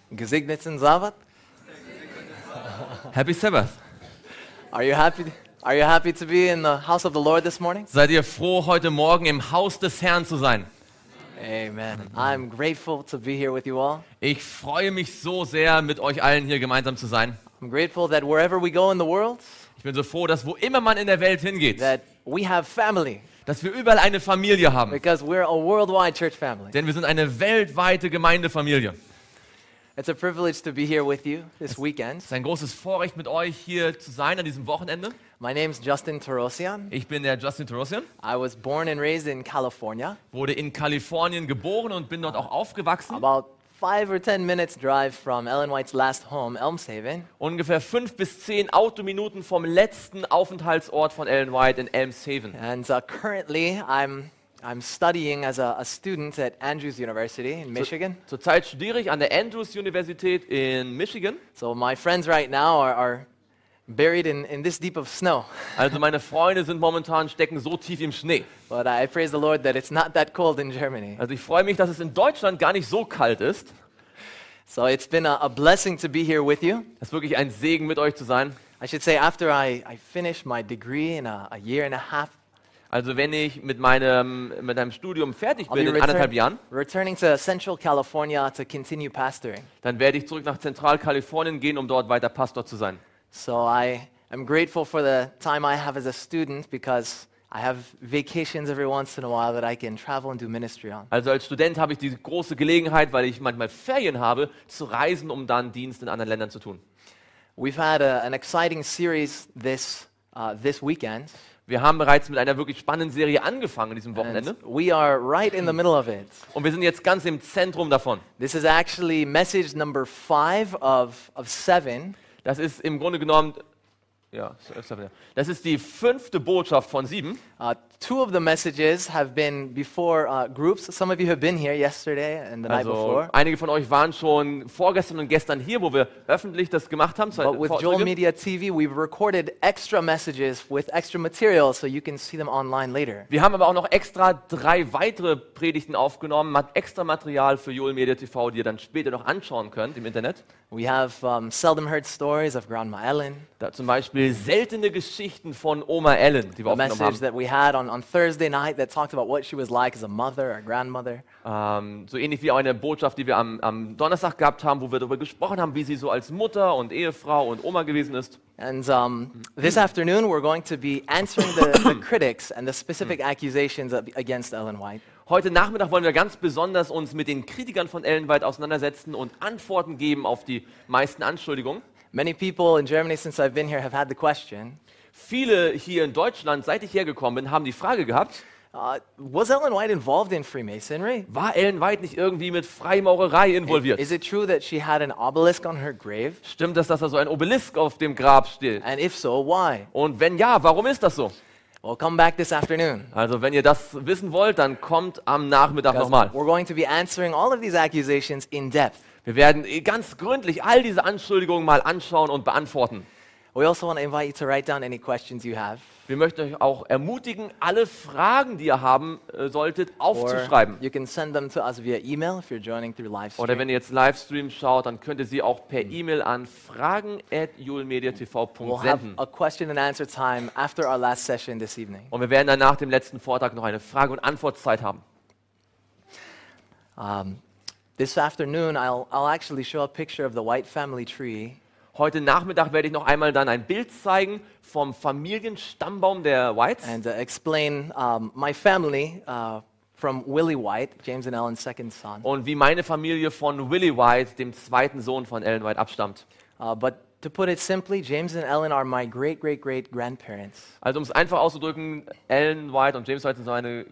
Gesegneten Sabbath. Happy Sabbath. Are you happy to be in the house of the Lord this morning? Seid ihr froh, heute Morgen im Haus des Herrn zu sein? Amen. I'm grateful to be here with you all. Ich freue mich so sehr, mit euch allen hier gemeinsam zu sein. I'm grateful that wherever we go in the world, Ich bin so froh, dass wo immer man in der Welt hingeht, that we have family, dass wir überall eine Familie haben. because we're a worldwide church family. Denn wir sind eine weltweite Gemeindefamilie. It's a privilege to be here with you this weekend. Es ist ein großes Vorrecht, mit euch hier zu sein an diesem Wochenende. My name's Justin Tarosian. Ich bin der Justin Tarosian, I was born and raised in California, wurde in Kalifornien geboren und bin dort auch aufgewachsen. about 5 or 10 minutes drive from Ellen White's last home, Elmshaven. Ungefähr 5 bis 10 Autominuten vom letzten Aufenthaltsort von Ellen White in Elmshaven. And currently, I'm studying as a student at Andrews University in Michigan. Zurzeit studiere ich an der Andrews Universität in Michigan. So my friends right now are buried in this deep of snow. Also meine Freunde stecken so tief im Schnee. But I praise the Lord that it's not that cold in Germany. Also ich freue mich, dass es in Deutschland gar nicht so kalt ist. So it's been a blessing to be here with you. Es ist wirklich ein Segen, mit euch zu sein. I should say after I finished my degree in a year and a half, Also wenn ich mit meinem Studium fertig I'll bin be in 1,5 Jahren, returning to Central California to continue pastoring. dann werde ich zurück nach Zentralkalifornien gehen, um dort weiter Pastor zu sein. So I am grateful for the time I have as a student because I have vacations every once in a while that I can travel and do ministry on. Also als Student habe ich die große Gelegenheit, weil ich manchmal Ferien habe, zu reisen, um dann Dienst in anderen Ländern zu tun. We've had an exciting series this weekend. Wir haben bereits mit einer wirklich spannenden Serie angefangen an diesem Wochenende. And we are right in the middle of it. Und wir sind jetzt ganz im Zentrum davon. This is actually message number 5 of 7. Das ist im Grunde genommen, das ist die 5. Botschaft von 7. 2 of the messages have been before groups. Some of you have been here yesterday and the night Also before. einige von euch waren schon vorgestern und gestern hier, wo wir öffentlich das gemacht haben. But with Joel Media TV, we've recorded extra messages with extra material so you can see them online later. Wir haben aber auch noch extra 3 weitere Predigten aufgenommen, extra Material für Joel Media TV, die ihr dann später noch anschauen könnt im Internet. We have seldom heard stories of Grandma Ellen. Da zum Beispiel seltene Geschichten von Oma Ellen, die wir A aufgenommen message haben. that we had on Thursday night that talked about what she was like as a mother or grandmother. So ähnlich wie auch eine Botschaft, die wir am Donnerstag gehabt haben, wo wir darüber gesprochen haben, wie sie so als Mutter und Ehefrau und Oma gewesen ist. And this afternoon, we're going to be answering the critics and the specific accusations against Ellen White. Heute Nachmittag wollen wir ganz besonders uns mit den Kritikern von Ellen White auseinandersetzen und Antworten geben auf die meisten Anschuldigungen. Many people in Germany, since I've been here, have had the question, Viele hier in Deutschland, seit ich hergekommen bin, haben die Frage gehabt, was Ellen White involved in Freemasonry? war Ellen White nicht irgendwie mit Freimaurerei involviert? Is it true that she had an obelisk on her grave? Stimmt es, dass da so ein Obelisk auf dem Grab steht? And if so, why? Und wenn ja, warum ist das so? Well, come back this afternoon. Also wenn ihr das wissen wollt, dann kommt am Nachmittag 'Cause nochmal. we're going to be answering all of these accusations in depth. Wir werden ganz gründlich all diese Anschuldigungen mal anschauen und beantworten. We also want to invite you to write down any questions you have. Wir möchten euch auch ermutigen, alle Fragen, die ihr haben solltet, Or aufzuschreiben. you can send them to us via email if you're joining through live Oder stream. wenn ihr jetzt Livestream schaut, dann könnt ihr sie auch per E-Mail an We'll fragen@julmediatv.de have senden. a question and answer time after our last session this evening. Und wir werden dann nach dem letzten Vortrag noch eine Frage- und Antwortzeit haben. This afternoon, I'll actually show a picture of the White family tree. Heute Nachmittag werde ich noch einmal dann ein Bild zeigen vom Familienstammbaum der Whites And explain my family from Willie White, James and Ellen's second son. und wie meine Familie von Willie White, dem zweiten Sohn von Ellen White, abstammt. But to put it simply, James and Ellen are my great-great-great-grandparents. Also um es einfach auszudrücken, Ellen White und James White sind so eine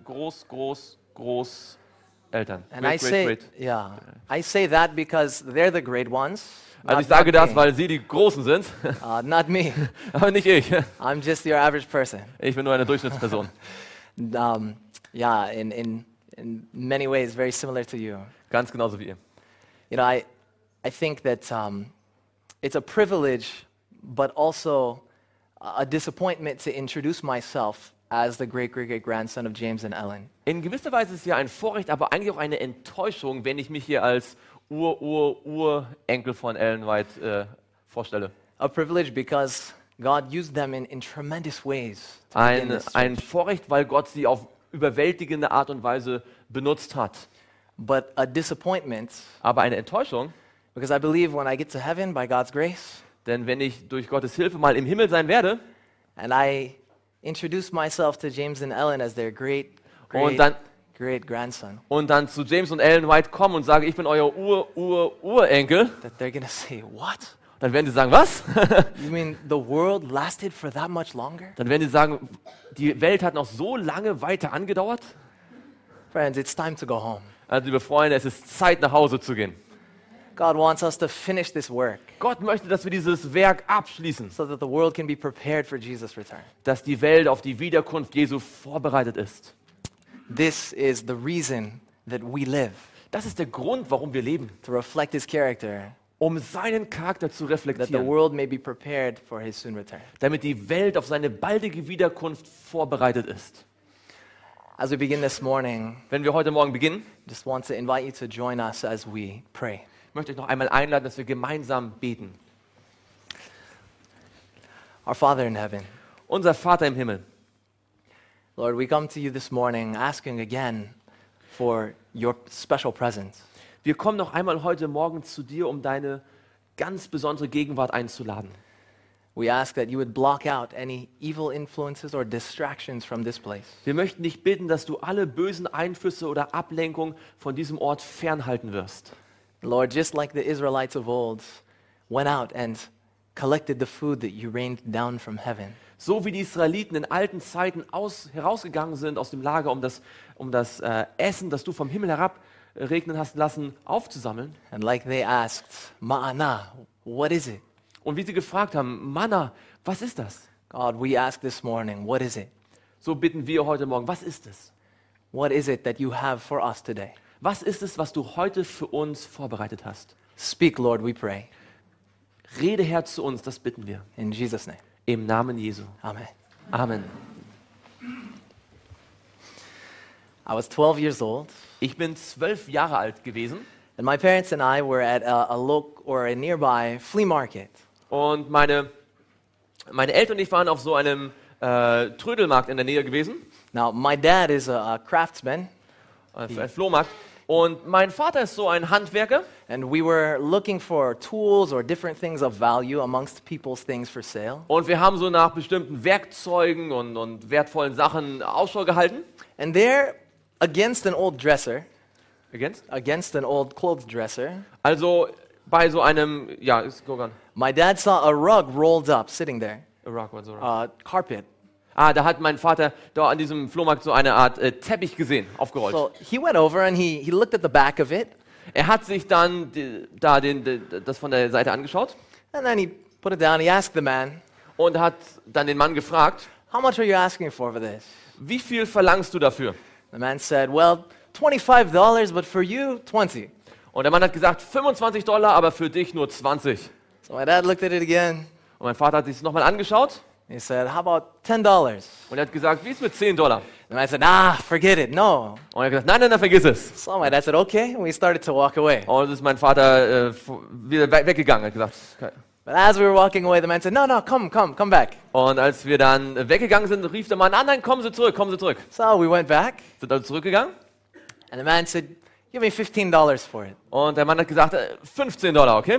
Großeltern. And I say that because they're the great ones. Also ich not sage das, me. weil sie die Großen sind, Not me. aber nicht ich. I'm just your average person. Ich bin nur eine Durchschnittsperson. Yeah, in many ways, very similar to you. Ganz genauso wie ihr. You know, I think that it's a privilege, but also a disappointment to introduce myself as the great-great-great-grandson of James and Ellen. In gewisser Weise ist es ja ein Vorrecht, aber eigentlich auch eine Enttäuschung, wenn ich mich hier als Urenkel von Ellen White vorstelle. A privilege because God used them in tremendous ways to begin this church. Ein Vorrecht, weil Gott sie auf überwältigende Art und Weise benutzt hat. But a disappointment Aber eine Enttäuschung, because I believe when I get to heaven by God's grace denn wenn ich durch Gottes Hilfe mal im Himmel sein werde and I introduce myself to James and Ellen as their great grandson, und dann zu James und Ellen White komme und sage, ich bin euer Urenkel, that they're going to say, what? dann werden sie sagen, was? You mean the world lasted for that much longer? Dann werden sie sagen, die Welt hat noch so lange weiter angedauert. Friends, it's time to go home. Also liebe Freunde, es ist Zeit nach Hause zu gehen. God wants us to finish this work Gott möchte, dass wir dieses Werk abschließen, so that the world can be prepared for Jesus' return. dass die Welt auf die Wiederkunft Jesu vorbereitet ist. This is the reason that we live, Das ist der Grund, warum wir leben, to reflect his character, um seinen Charakter zu that the reflektieren, world may be prepared for his soon return. damit die Welt auf seine baldige Wiederkunft vorbereitet ist. As we begin this morning, Wenn wir heute Morgen beginnen, just want to invite you to join us as we pray. möchte ich noch einmal einladen, dass wir gemeinsam beten. Our Father in heaven, Unser Vater im Himmel, Lord, we come to you this morning asking again for your special presence. wir kommen noch einmal heute Morgen zu dir, um deine ganz besondere Gegenwart einzuladen. We ask that you would block out any evil influences or distractions from this place. Wir möchten dich bitten, dass du alle bösen Einflüsse oder Ablenkung von diesem Ort fernhalten wirst. Lord, just like the Israelites of old went out and collected the food that you rained down from heaven, So wie die Israeliten in alten Zeiten herausgegangen sind aus dem Lager, um das Essen, das du vom Himmel herabregnen hast lassen, aufzusammeln. and like they asked, Ma'ana, what is it? Und wie sie gefragt haben, Manna, was ist das? God, we ask this morning, what is it? So bitten wir heute Morgen, was ist es? What is it that you have for us today? Was ist es, was du heute für uns vorbereitet hast? Speak, Lord, we pray. Rede Herr zu uns, das bitten wir. In Jesus' name, Im Namen Jesu. amen. Amen. I was 12 years old, Ich bin 12 Jahre alt gewesen and my parents and I were at a local or a nearby flea market. und meine Eltern und ich waren auf so einem Trödelmarkt in der Nähe gewesen, Now, my dad is a craftsman, ein Flohmarkt. Und mein Vater ist so ein Handwerker. and we were looking for tools or different things of value amongst people's things for sale. Und wir haben so nach bestimmten Werkzeugen und wertvollen Sachen Ausschau gehalten. And there, against an old dresser, Ergänzt? against an old clothes dresser, Also bei so einem, ja, ist guck an. my dad saw a rug rolled up sitting there, Da carpet. hat mein Vater da an diesem Flohmarkt so eine Art Teppich gesehen, aufgerollt. So he went over and he looked at the back of it, Er hat sich dann das von der Seite angeschaut and then he put it down. He asked the man, und hat dann den Mann gefragt, how much are you asking for this? wie viel verlangst du dafür? The man said, well, $25, but for you, 20. Und der Mann hat gesagt, $25, aber für dich nur 20. So my dad looked at it again. Und mein Vater hat sich das nochmal angeschaut He said, how about $10? und er hat gesagt, wie ist mit $10? The man said, ah, forget it, no. Und er hat gesagt, nein, vergiss es. So my dad said, okay, and we started to walk away. Und ist mein Vater wieder weggegangen. Er hat gesagt, okay. But as we were walking away, the man said, no, come back. Und als wir dann weggegangen sind, rief der Mann, nein, kommen Sie zurück. So we went back, Sind also zurückgegangen and the man said, give me $15 for it. und der Mann hat gesagt, $15, okay?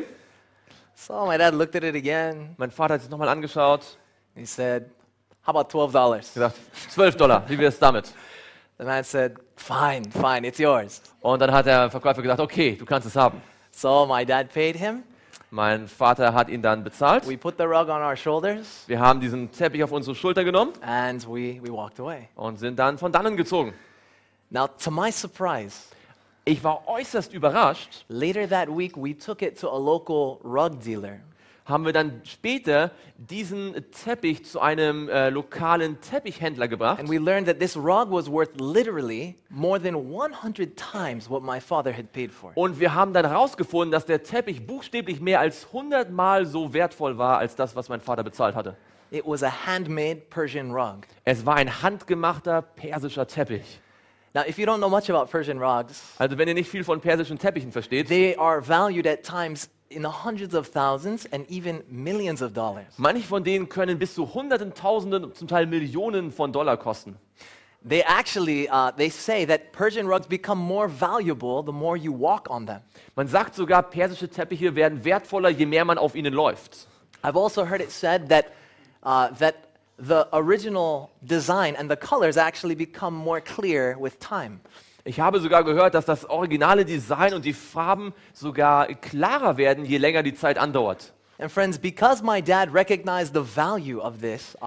So my dad looked at it again. Mein Vater hat sich nochmal angeschaut, He said, how about $12? gesagt, $12, wie wäre es damit? The man said, fine, it's yours. Und dann hat der Verkäufer gesagt, okay, du kannst es haben. So my dad paid him. Mein Vater hat ihn dann bezahlt. We put the rug on our shoulders, Wir haben diesen Teppich auf unsere Schulter genommen and we walked away. und sind dann von dannen gezogen. Now, to my surprise, Ich war äußerst überrascht, later that week, we took it to a local rug dealer. haben wir dann später diesen Teppich zu einem lokalen Teppichhändler gebracht. And we learned that this rug was worth literally more than 100 times what my father had paid for. Und wir haben dann herausgefunden, dass der Teppich buchstäblich mehr als 100 Mal so wertvoll war, als das, was mein Vater bezahlt hatte. It was a handmade Persian rug. Es war ein handgemachter persischer Teppich. Now, if you don't know much about Persian rugs, Also wenn ihr nicht viel von persischen Teppichen versteht, they are valued at times in the hundreds of thousands and even millions of dollars. manche von denen können bis zu Hunderten, Tausenden, zum Teil Millionen von Dollar kosten. They actually, they say that Persian rugs become more valuable the more you walk on them. Man sagt sogar, persische Teppiche werden wertvoller, je mehr man auf ihnen läuft. I've also heard it said that, that the original design and the colors actually become more clear with time. Ich habe sogar gehört, dass das originale Design und die Farben sogar klarer werden, je länger die Zeit andauert. And friends, because my dad recognized the value of this,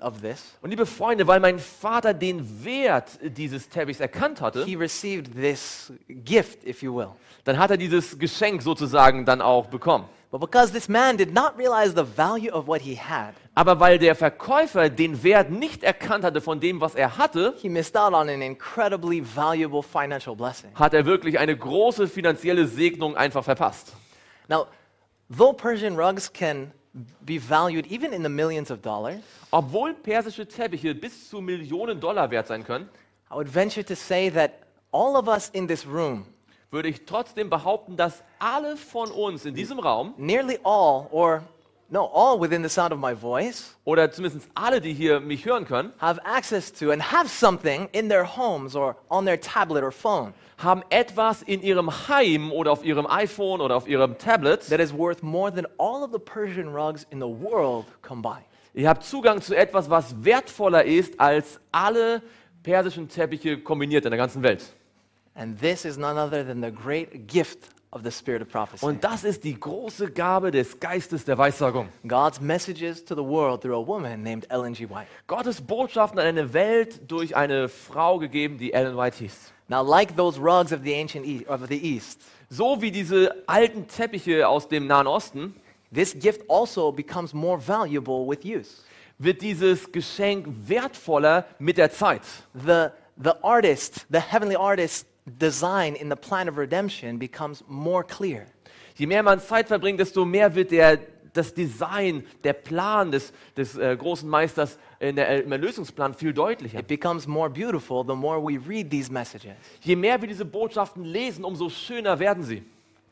Und liebe Freunde, weil mein Vater den Wert dieses Teppichs erkannt hatte, he received this gift, if you will. dann hat er dieses Geschenk sozusagen dann auch bekommen. But because this man did not realize the value of what he had, Aber weil der Verkäufer den Wert nicht erkannt hatte von dem, was er hatte, he missed out on an incredibly valuable financial blessing. hat er wirklich eine große finanzielle Segnung einfach verpasst. Now, though Persian rugs can be valued even in the millions of dollars, Obwohl persische Teppiche bis zu Millionen Dollar wert sein können, I would venture to say that all of us in this room, würde ich trotzdem behaupten, dass alle von uns in diesem Raum, nearly all, or no, all within the sound of my voice, oder zumindest alle, die hier mich hören können, have access to and have something in their homes or on their tablet or phone haben etwas in ihrem Heim oder auf ihrem iPhone oder auf ihrem Tablet. that is worth more than all of the Persian rugs in the world combined. Ihr habt Zugang zu etwas, was wertvoller ist als alle persischen Teppiche kombiniert in der ganzen Welt. And this is none other than the great gift of the spirit of prophecy. Und das ist die große Gabe des Geistes der Weissagung. God's messages to the world through a woman named Ellen G. White. Gottes Botschaften an eine Welt durch eine Frau gegeben, die Ellen White hieß. Now, like those rugs of the of the East, So wie diese alten Teppiche aus dem Nahen Osten, this gift also becomes more valuable with use. wird dieses Geschenk wertvoller mit der Zeit. The artist, the heavenly artist design in the plan of redemption becomes more clear. Je mehr man Zeit verbringt, desto mehr wird das Design, der Plan des großen Meisters im Erlösungsplan viel deutlicher. It becomes more beautiful the more we read these messages. Je mehr wir diese Botschaften lesen, umso schöner werden sie.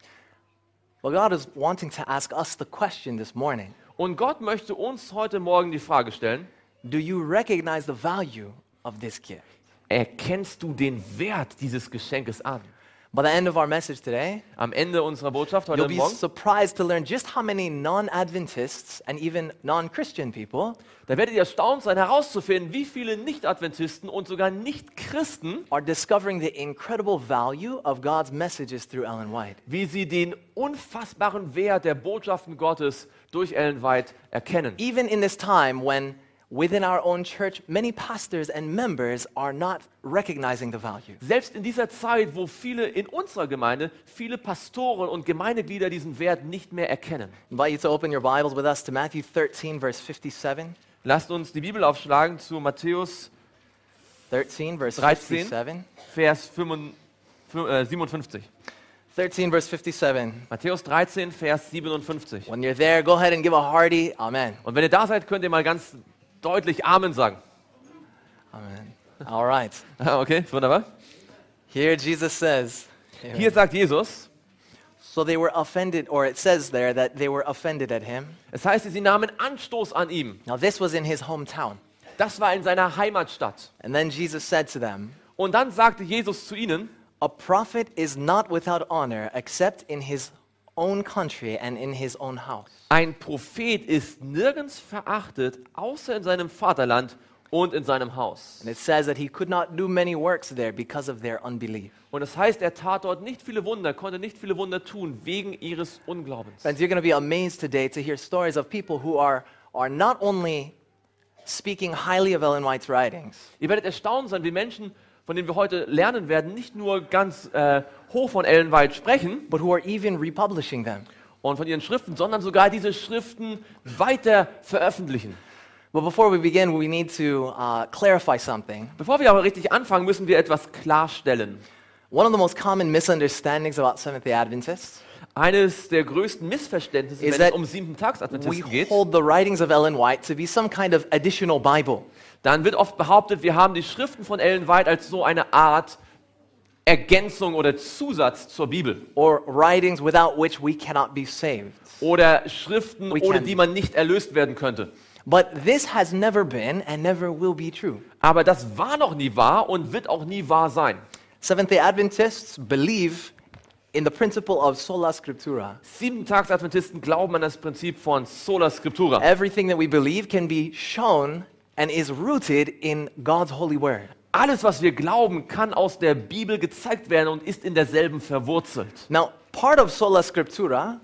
Well, God is wanting to ask us the question this morning. Und Gott möchte uns heute Morgen die Frage stellen: Do you recognize the value of this gift? Erkennst du den Wert dieses Geschenkes an? By the end of our message today, Am Ende unserer Botschaft heute you'll be Morgen, surprised to learn just how many non-Adventists and even non-Christian people da werdet ihr erstaunt sein, herauszufinden, wie viele Nicht-Adventisten und sogar Nicht-Christen, are discovering the incredible value of God's messages through Ellen White. wie sie den unfassbaren Wert der Botschaften Gottes durch Ellen White erkennen. Even in this time when within our own church, many pastors and members are not recognizing the value. Selbst in dieser Zeit, wo viele in unserer Gemeinde, viele Pastoren und Gemeindeglieder diesen Wert nicht mehr erkennen. I invite you to open your Bibles with us to Matthew 13, verse 57. Lasst uns die Bibel aufschlagen zu Matthäus 13, verse 13. 57. Vers 57. 13, verse 57. Matthäus 13, Vers 57. When you're there, go ahead and give a hearty amen. Und wenn ihr da seid, könnt ihr mal ganz deutlich Amen sagen. Amen. All right. Okay, wunderbar. Here Jesus says, Hier sagt Jesus, so they were offended, or it says there that they were offended at him. es heißt, sie nahmen Anstoß an ihm. Now this was in his hometown. Das war in seiner Heimatstadt. And then Jesus said to them, Und dann sagte Jesus zu ihnen, a prophet is not without honor except in his own country and in his own house. ein Prophet ist nirgends verachtet, außer in seinem Vaterland und in seinem Haus. And it says that he could not do many works there because of their unbelief. Und es heißt, er tat dort nicht viele Wunder, konnte nicht viele Wunder tun, wegen ihres Unglaubens. Friends, you're going to be amazed today to hear stories of people who are not only speaking highly of Ellen White's writings, Ihr werdet erstaunt sein, wie Menschen, von denen wir heute lernen werden, nicht nur ganz hoch von Ellen White sprechen but who are even republishing them. und von ihren Schriften, sondern sogar diese Schriften weiter veröffentlichen. But before we begin, we need to clarify something. Bevor wir aber richtig anfangen, müssen wir etwas klarstellen. One of the most common misunderstandings about Seventh-day Adventists Eines der größten Missverständnisse, Is wenn es that um Siebentags-Adventisten we geht, hold the writings of Ellen White to be some kind of additional Bible. dann wird oft behauptet, wir haben die Schriften von Ellen White als so eine Art Ergänzung oder Zusatz zur Bibel. or writings without which we cannot be saved. Oder Schriften, We ohne can- die man nicht erlöst werden könnte. But this has never been and never will be true. Aber das war noch nie wahr und wird auch nie wahr sein. Seventh-day Adventists believe in the principle of sola scriptura. Siebentagsadventisten glauben an das Prinzip von Sola Scriptura. Everything that we believe can be shown and is rooted in God's holy word. Alles, was wir glauben, kann aus der Bibel gezeigt werden und ist in derselben verwurzelt. Now, part of sola scriptura,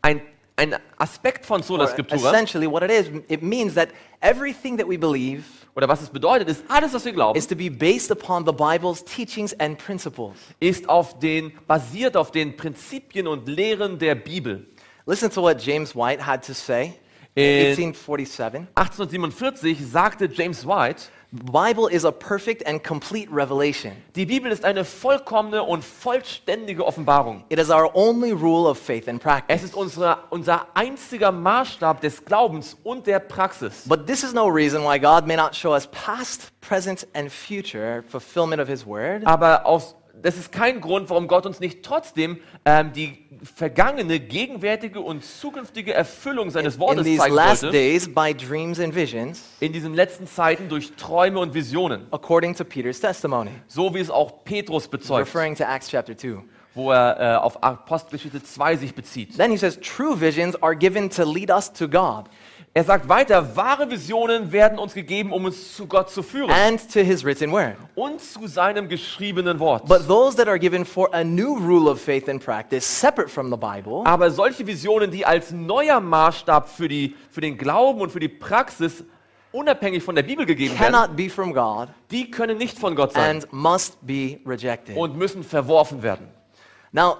Ein Aspekt von Sola or Scriptura, essentially what it is, it means that everything that we believe oder was es bedeutet, ist, alles, was wir glauben, is to be based upon the Bible's teachings and principles. ist basiert auf den Prinzipien und Lehren der Bibel. Listen to what James White had to say in In 1847. 1847 sagte James White, The Bible is a perfect and complete revelation. die Bibel ist eine vollkommene und vollständige Offenbarung. It is our only rule of faith and Es practice. ist unser einziger Maßstab des Glaubens und der Praxis. But this is no reason why God may not show us past, present, and future fulfillment of His word. Aber das ist kein Grund, warum Gott uns nicht trotzdem die vergangene, gegenwärtige und zukünftige Erfüllung seines In Wortes these zeigen last sollte. days by dreams and visions, In diesen letzten Zeiten durch Träume und Visionen. according to Peter's testimony, So wie es auch Petrus bezeugt, referring to Acts chapter 2. wo er auf Apostelgeschichte 2 sich bezieht. Then he says, true visions are given to lead us to God Er sagt weiter, wahre Visionen werden uns gegeben, um uns zu Gott zu führen and to His written word. und zu seinem geschriebenen Wort. But those that are given for a new rule of faith and practice, separate from the Bible, Aber solche Visionen, die als neuer Maßstab für den Glauben und für die Praxis unabhängig von der Bibel gegeben werden, cannot be from God die können nicht von Gott sein and must be rejected. und müssen verworfen werden. Now,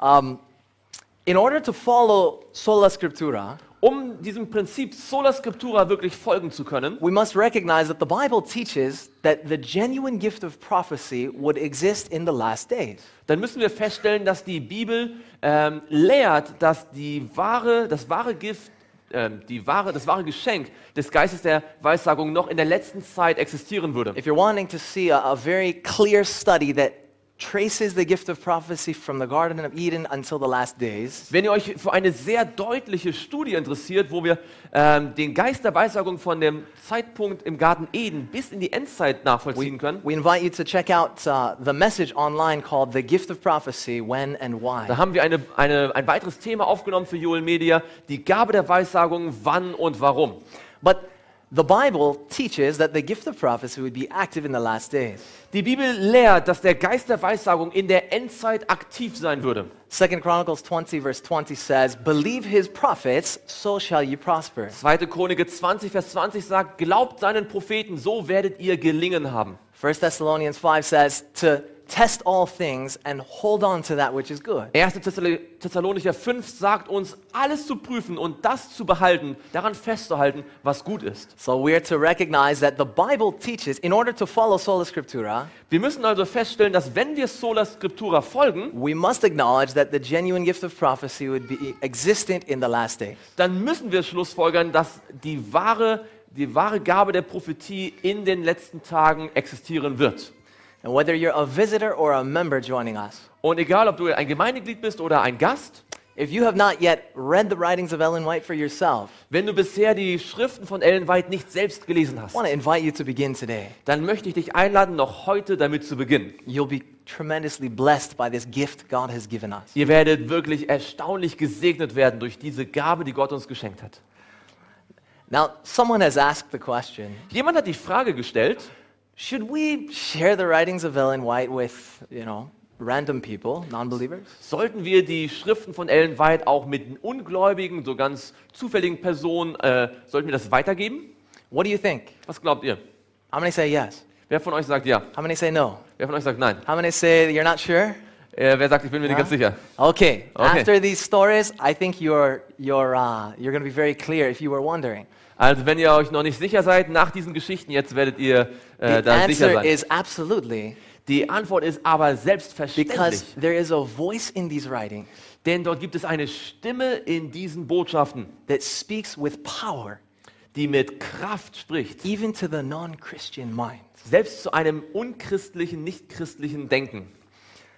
in order to follow sola scriptura, Um diesem Prinzip Sola Scriptura wirklich folgen zu können, we must recognize that the Bible teaches that the genuine gift of prophecy would exist in the last days. dann müssen wir feststellen, dass die Bibel lehrt, dass das wahre Geschenk des Geistes der Weissagung noch in der letzten Zeit existieren würde. If you're wanting to see a very clear study that traces the gift of prophecy from the Garden of Eden until the last days, Wenn ihr euch für eine sehr deutliche Studie interessiert, wo wir den Geist der Weissagung von dem Zeitpunkt im Garten Eden bis in die Endzeit nachvollziehen können, we invite you to check out the message online called The Gift of Prophecy, When and Why. da haben wir ein weiteres Thema aufgenommen für Joel Media, die Gabe der Weissagung, wann und warum. But the Bible teaches that the gift of prophecy would be active in the last days. Die Bibel lehrt, dass der Geist der Weissagung in der Endzeit aktiv sein würde. 2 Chronicles 20 verse 20 says, "Believe his prophets, so shall you prosper." 2. Chronik 20, Vers 20 sagt, glaubt seinen Propheten, so werdet ihr gelingen haben. 1 Thessalonians 5 says, "To test all things and hold on to that which is good." 1. Thessalonicher 5 sagt uns, alles zu prüfen und das zu behalten, daran festzuhalten, was gut ist. So we're to recognize that the Bible teaches, in order to follow sola scriptura, Wir müssen also feststellen, dass wenn wir Sola Scriptura folgen, we must acknowledge that the genuine gift of prophecy would be existent in the last days. dann müssen wir schlussfolgern, dass die wahre Gabe der Prophetie in den letzten Tagen existieren wird. And whether you're a visitor or a member joining us, Und egal, ob du ein Gemeindeglied bist oder ein Gast, if you have not yet read the writings of Ellen White for yourself, wenn du bisher die Schriften von Ellen White nicht selbst gelesen hast, I want to invite you to begin today. dann möchte ich dich einladen, noch heute damit zu beginnen. You'll be tremendously blessed by this gift God has given us. Ihr werdet wirklich erstaunlich gesegnet werden durch diese Gabe, die Gott uns geschenkt hat. Now, someone has asked the question, Jemand hat die Frage gestellt, should we share the writings of Ellen White with, random people, non-believers? sollten wir die Schriften von Ellen White auch mit ungläubigen, so ganz zufälligen Personen, sollten wir das weitergeben? What do you think? Was glaubt ihr? How many say yes? Wer von euch sagt ja? How many say no? Wer von euch sagt nein? How many say you're not sure? Wer sagt, ich bin mir nicht ganz sicher? Okay. Okay. After these stories, I think you're going to be very clear if you were wondering. Also wenn ihr euch noch nicht sicher seid, nach diesen Geschichten jetzt werdet ihr The da sicher answer sein. is absolutely, Die Antwort ist aber because selbstverständlich, there is a voice in these writings denn dort gibt es eine Stimme in diesen Botschaften, that speaks with power die mit Kraft spricht, even to the non-Christian mind. selbst zu einem unchristlichen, nichtchristlichen Denken.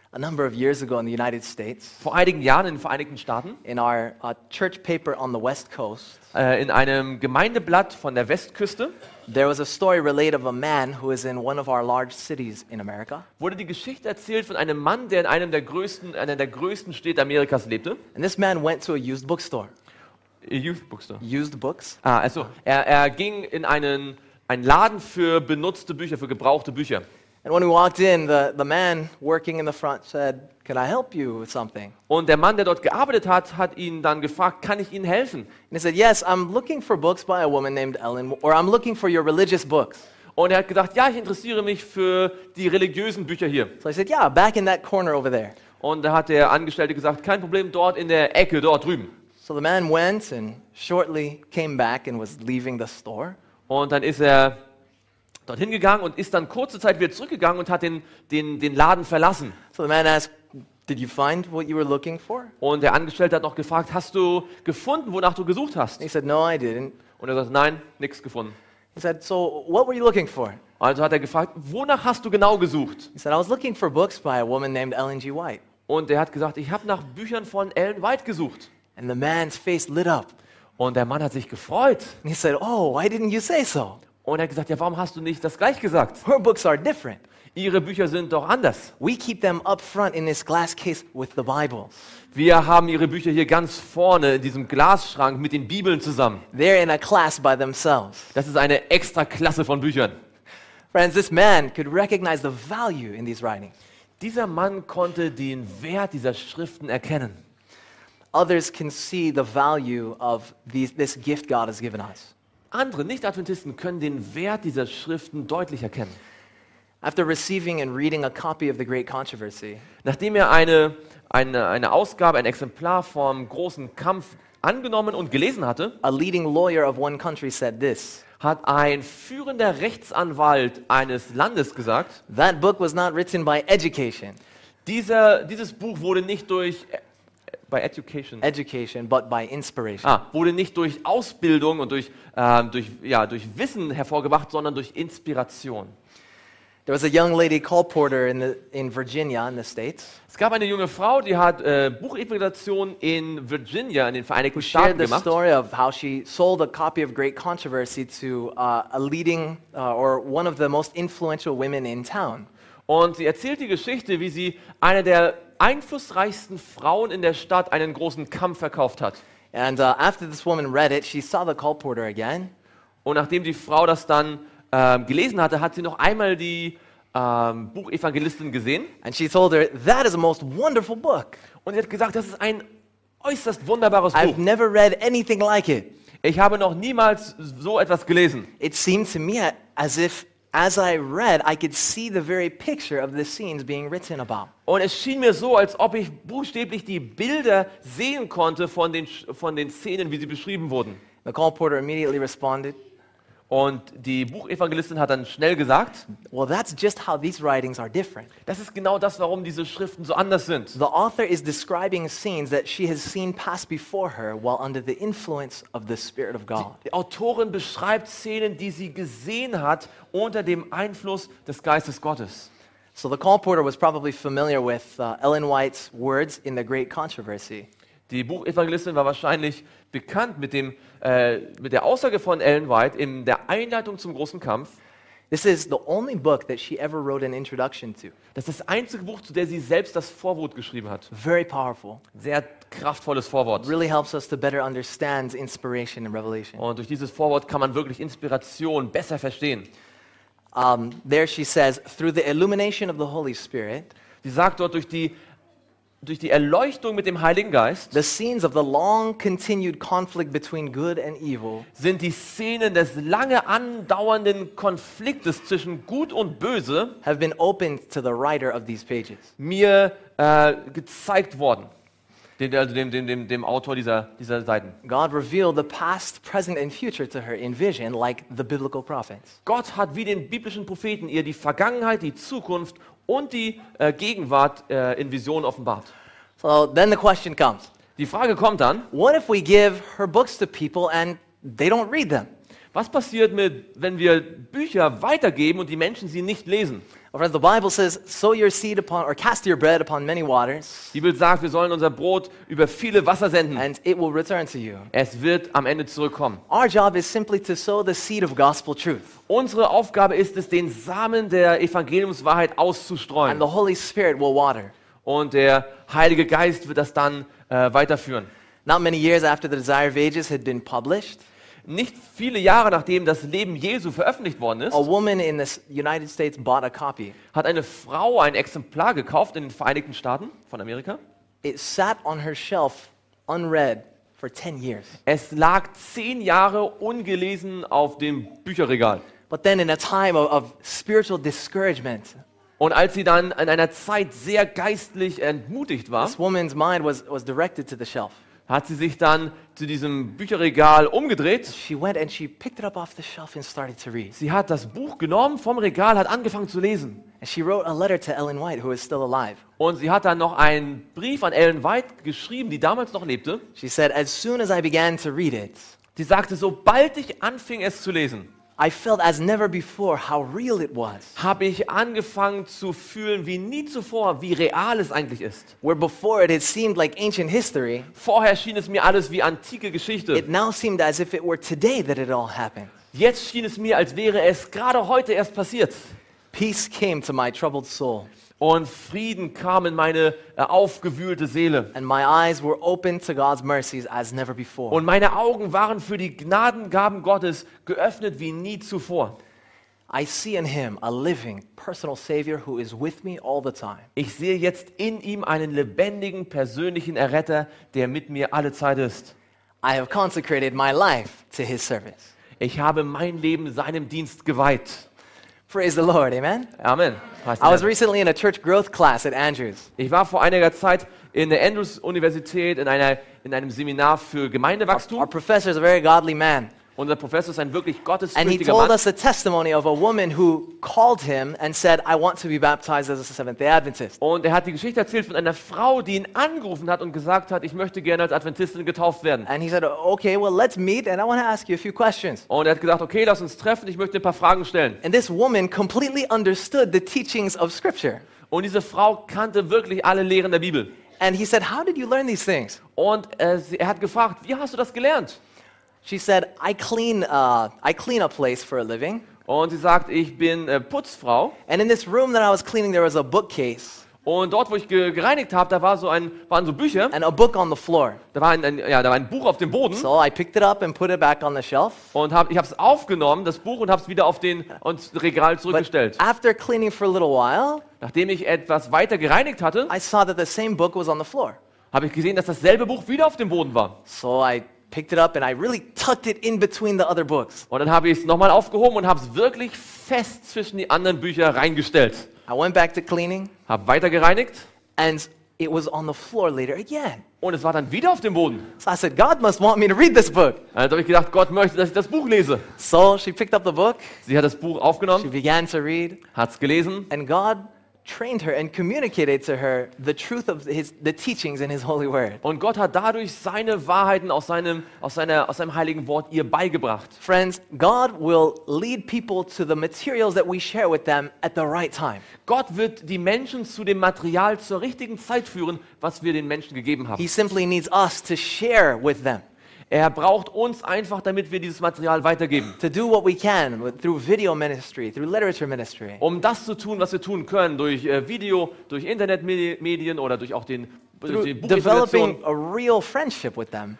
A number of years ago in the United States, vor einigen Jahren in den Vereinigten Staaten, in our church paper on the West Coast, in einem Gemeindeblatt von der Westküste, there was a story related of a man who is in one of our large cities in America. wurde die Geschichte erzählt von einem Mann, der in einer der größten Städte Amerikas lebte. And this man went to a used bookstore. Youth Bookstore. Used books. Also er ging in einen Laden für benutzte Bücher, für gebrauchte Bücher. And when we walked in, the man working in the front said, "Can I help you with something?" Und der Mann, der dort gearbeitet hat, hat ihn dann gefragt, kann ich Ihnen helfen? And he said, "Yes, I'm looking for books by a woman named Ellen, or I'm looking for your religious books." Und er hat gesagt, ja, ich interessiere mich für die religiösen Bücher hier. So I said, "Yeah, back in that corner over there." Und da hat der Angestellte gesagt, kein Problem, dort in der Ecke, dort drüben. So the man went and shortly came back and was leaving the store. Und dann ist er dorthin gegangen und ist dann kurze Zeit wieder zurückgegangen und hat den Laden verlassen. So the man asked, "Did you find what you were looking for?" Und der Angestellte hat noch gefragt, hast du gefunden, wonach du gesucht hast? And he said, "No, I didn't." Und er sagt, nein, nichts gefunden. He said, "So what were you looking for?" Also hat er gefragt, wonach hast du genau gesucht? He said, "I was looking for books by a woman named Ellen G. White." Und er hat gesagt, ich habe nach Büchern von Ellen White gesucht. And the man's face lit up. Und der Mann hat sich gefreut. And he said, "Oh, why didn't you say so? Und er hat gesagt, ja, warum hast du nicht das gleich gesagt? Her books are different. Ihre Bücher sind doch anders. We keep them up front in this glass case with the Bible. Wir haben ihre Bücher hier ganz vorne in diesem Glasschrank mit den Bibeln zusammen. They're in a class by themselves." Das ist eine extra Klasse von Büchern. Friends, this man could recognize the value in these writings. Dieser Mann konnte den Wert dieser Schriften erkennen. Others can see the value of this gift God has given us. Andere Nicht-Adventisten können den Wert dieser Schriften deutlich erkennen. After receiving and reading a copy of The Great Controversy, Nachdem er eine Ausgabe, ein Exemplar vom großen Kampf angenommen und gelesen hatte, a leading lawyer of one country said this: hat ein führender Rechtsanwalt eines Landes gesagt, "That book was not written by education, dieses Buch wurde nicht durch but by inspiration." wurde nicht durch Ausbildung und durch Wissen hervorgebracht, sondern durch Inspiration. There was a young lady colporteur in Virginia in the States Es gab eine junge Frau, die hat Buchevangelisation in Virginia, in den Vereinigten who Staaten shared the gemacht. story of how she sold a copy of Great Controversy to a leading or one of the most influential women in town. Und sie erzählt die Geschichte, wie sie einer der einflussreichsten Frauen in der Stadt einen großen Kampf verkauft hat. And after this woman read it, she saw the colporteur again. Und nachdem die Frau das dann gelesen hatte, hat sie noch einmal die Buchevangelistin gesehen. And she told her, "That is a most wonderful book. Und sie hat gesagt, das ist ein äußerst wunderbares I've Buch. never read anything like it. Ich habe noch niemals so etwas gelesen. It seemed to me as if, as I read, I could see the very picture of the scenes being written about." Und es schien mir so, als ob ich buchstäblich die Bilder sehen konnte von den Szenen, wie sie beschrieben wurden. The colporteur immediately responded, Und die Buchevangelistin hat dann schnell gesagt, "Well, that's just how these writings are different. das ist genau das, warum diese Schriften so anders sind. The author is describing scenes that she has seen pass before her while under the influence of the Spirit of God." Die Autorin beschreibt Szenen, die sie gesehen hat unter dem Einfluss des Geistes Gottes. So the colporteur was probably familiar with Ellen White's words in The Great Controversy. Die Buchevangelistin war wahrscheinlich bekannt mit der Aussage von Ellen White in der Einleitung zum großen Kampf. This is the only book that she ever wrote an introduction to. Das ist das einzige Buch, zu der sie selbst das Vorwort geschrieben hat. Very powerful. Sehr kraftvolles Vorwort. Really helps us to better understand inspiration and revelation. Und durch dieses Vorwort kann man wirklich Inspiration besser verstehen. There she says, "Through the illumination of the Holy Spirit, Sie sagt dort, durch die Erleuchtung mit dem Heiligen Geist the scenes of the long continued conflict between good and evil sind die Szenen des lange andauernden Konfliktes zwischen Gut und Böse have been opened to the writer of these pages." mir gezeigt worden. Dem Autor dieser Seiten. God revealed the past, present, and future to her in vision, like the biblical prophets. Gott hat wie den biblischen Propheten ihr die Vergangenheit, die Zukunft und die Gegenwart in Visionen offenbart. So then the question comes, Die Frage kommt dann, what if we give her books to people and they don't read them? was passiert wenn wir Bücher weitergeben und die Menschen sie nicht lesen? Friends, the Bible says, sow your seed upon, or cast your bread upon many waters, Die Bibel sagt, wir sollen unser Brot über viele Wasser senden. and it will return to you. Es wird am Ende zurückkommen. Our job is simply to sow the seed of gospel truth, Unsere Aufgabe ist es, den Samen der Evangeliumswahrheit and auszustreuen. the Holy Spirit will water. Und der Heilige Geist wird das dann weiterführen. Not many years after the Desire of Ages had been published, Nicht viele Jahre nachdem das Leben Jesu veröffentlicht worden ist, a woman in the United States bought a copy. hat eine Frau ein Exemplar gekauft in den Vereinigten Staaten von Amerika. It sat on her shelf unread for 10 years. Es lag 10 Jahre ungelesen auf dem Bücherregal. But then in a time of spiritual discouragement, Und als sie dann in einer Zeit sehr geistlich entmutigt war, this woman's mind was directed to the shelf. hat sie sich dann zu diesem Bücherregal umgedreht. She went and she picked it up off the shelf and started to read. Sie hat das Buch genommen vom Regal, hat angefangen zu lesen. And she wrote a letter to Ellen White, who is still alive. Und sie hat dann noch einen Brief an Ellen White geschrieben, die damals noch lebte. She said, as soon as I began to read it, Sie sagte, sobald ich anfing es zu lesen, I felt as never before how real it was. habe ich angefangen zu fühlen, wie nie zuvor, wie real es eigentlich ist. Where before it had seemed like ancient history, Vorher schien es mir alles wie antike Geschichte. it now seemed as if it were today that it all happened. Jetzt schien es mir, als wäre es gerade heute erst passiert. Peace came to my troubled soul, Und Frieden kam in meine aufgewühlte Seele. and my eyes were open to God's mercies as never before. Und meine Augen waren für die Gnadengaben Gottes geöffnet wie nie zuvor. I see in him a living, personal Savior who is with me all the time. Ich sehe jetzt in ihm einen lebendigen, persönlichen Erretter, der mit mir alle Zeit ist. I have consecrated my life to his service. Ich habe mein Leben seinem Dienst geweiht. Praise the Lord, amen? Amen. Preis den I was Herrn. recently in a church growth class at Andrews. Ich war vor einiger Zeit in der Andrews-Universität in einem Seminar für Our Gemeindewachstum. professor is a very godly man. Unser Professor ist ein wirklich And he gottesfürchtiger told Mann. us the testimony of a woman who called him and said, I want to be baptized as a Seventh-day Adventist. Und er hat die Geschichte erzählt von einer Frau, die ihn angerufen hat und gesagt hat, ich möchte gerne als Adventistin getauft werden. And he said, okay, well, let's meet, and I want to ask you a few questions. Und er hat gesagt, okay, lass uns treffen, ich möchte ein paar Fragen stellen. And this woman completely understood the teachings of Scripture. Und diese Frau kannte wirklich alle Lehren der Bibel. And he said, how did you learn these things? Und er hat gefragt, wie hast du das gelernt? She said, I clean a place for a living. Und sie sagt, ich bin Putzfrau. And in this room that I was cleaning, there was a bookcase Und dort, wo ich gereinigt habe, da waren so Bücher. and a book on the floor. Da war ein Buch auf dem Boden. So I picked it up and put it back on the shelf. Und ich habe es aufgenommen, das Buch, und habe es wieder auf ins Regal But zurückgestellt. after cleaning for a little while, Nachdem ich etwas weiter gereinigt hatte, I saw that the same book was on the floor. habe ich gesehen, dass dasselbe Buch wieder auf dem Boden war. So I picked it up and I really tucked it in between the other books. Und dann habe ich es nochmal aufgehoben und habe es wirklich fest zwischen die anderen Bücher reingestellt. I went back to cleaning Habe weiter gereinigt and it was on the floor later again. und es war dann wieder auf dem Boden. So I said, God must want me to read this book. Dann habe ich gedacht, Gott möchte, dass ich das Buch lese. So she picked up the book, Sie hat das Buch she aufgenommen, began to read, hat es gelesen and God trained her and communicated to her the truth of the teachings in his holy word. und Gott hat dadurch seine Wahrheiten aus seinem heiligen Wort ihr beigebracht. Friends, God will lead people to the materials that we share with them at the right time. Gott wird die Menschen zu dem Material zur richtigen Zeit führen, was wir den Menschen gegeben haben. He simply needs us to share with them, Er braucht uns einfach, damit wir dieses Material weitergeben. to do what we can through video ministry, through literature ministry, Um das zu tun, was wir tun können, durch Video, durch Internetmedien oder durch auch durch through die Buchinformation, developing a real friendship with them.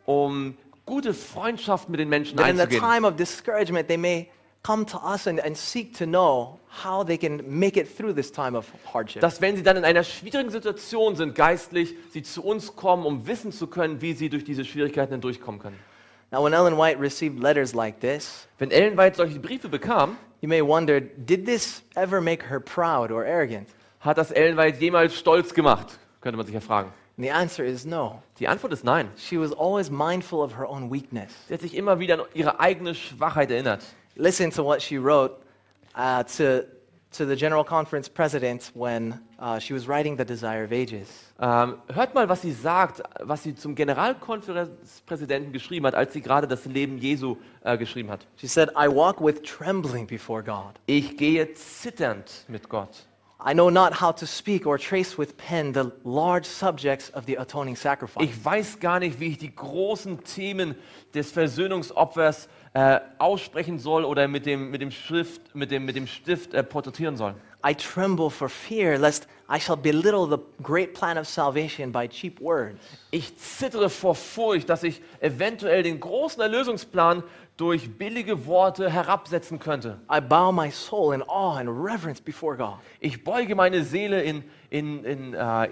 um gute Freundschaften mit den Menschen That in the einzugehen. time of discouragement, they may come to us and seek to know how they can make it through this time of hardship. Dass wenn sie dann in einer schwierigen Situation sind, geistlich, sie zu uns kommen, um wissen zu können, wie sie durch diese Schwierigkeiten hindurchkommen können. Now, when Ellen White received letters like this, Wenn Ellen White solche Briefe bekam, you may wonder, did this ever make her proud or arrogant? hat das Ellen White jemals stolz gemacht? Könnte man sich ja fragen. And the answer is no. Die Antwort ist nein. She was always mindful of her own weakness. Sie hat sich immer wieder an ihre eigene Schwachheit erinnert. Listen to what she wrote to the General Conference president when she was writing The Desire of Ages. Hört mal, was sie sagt, was sie zum Generalkonferenzpräsidenten geschrieben hat, als sie gerade das Leben Jesu geschrieben hat. She said, I walk with trembling before God. Ich gehe zitternd mit Gott. I know not how to speak or trace with pen the large subjects of the atoning sacrifice. Ich weiß gar nicht, wie ich die großen Themen des Versöhnungsopfers aussprechen soll oder mit dem Stift porträtieren soll. I tremble for fear lest I shall belittle the great plan of salvation by cheap words. Ich zittere vor Furcht, dass ich eventuell den großen Erlösungsplan durch billige Worte herabsetzen könnte. I bow my soul in awe and reverence before God. Ich beuge meine Seele in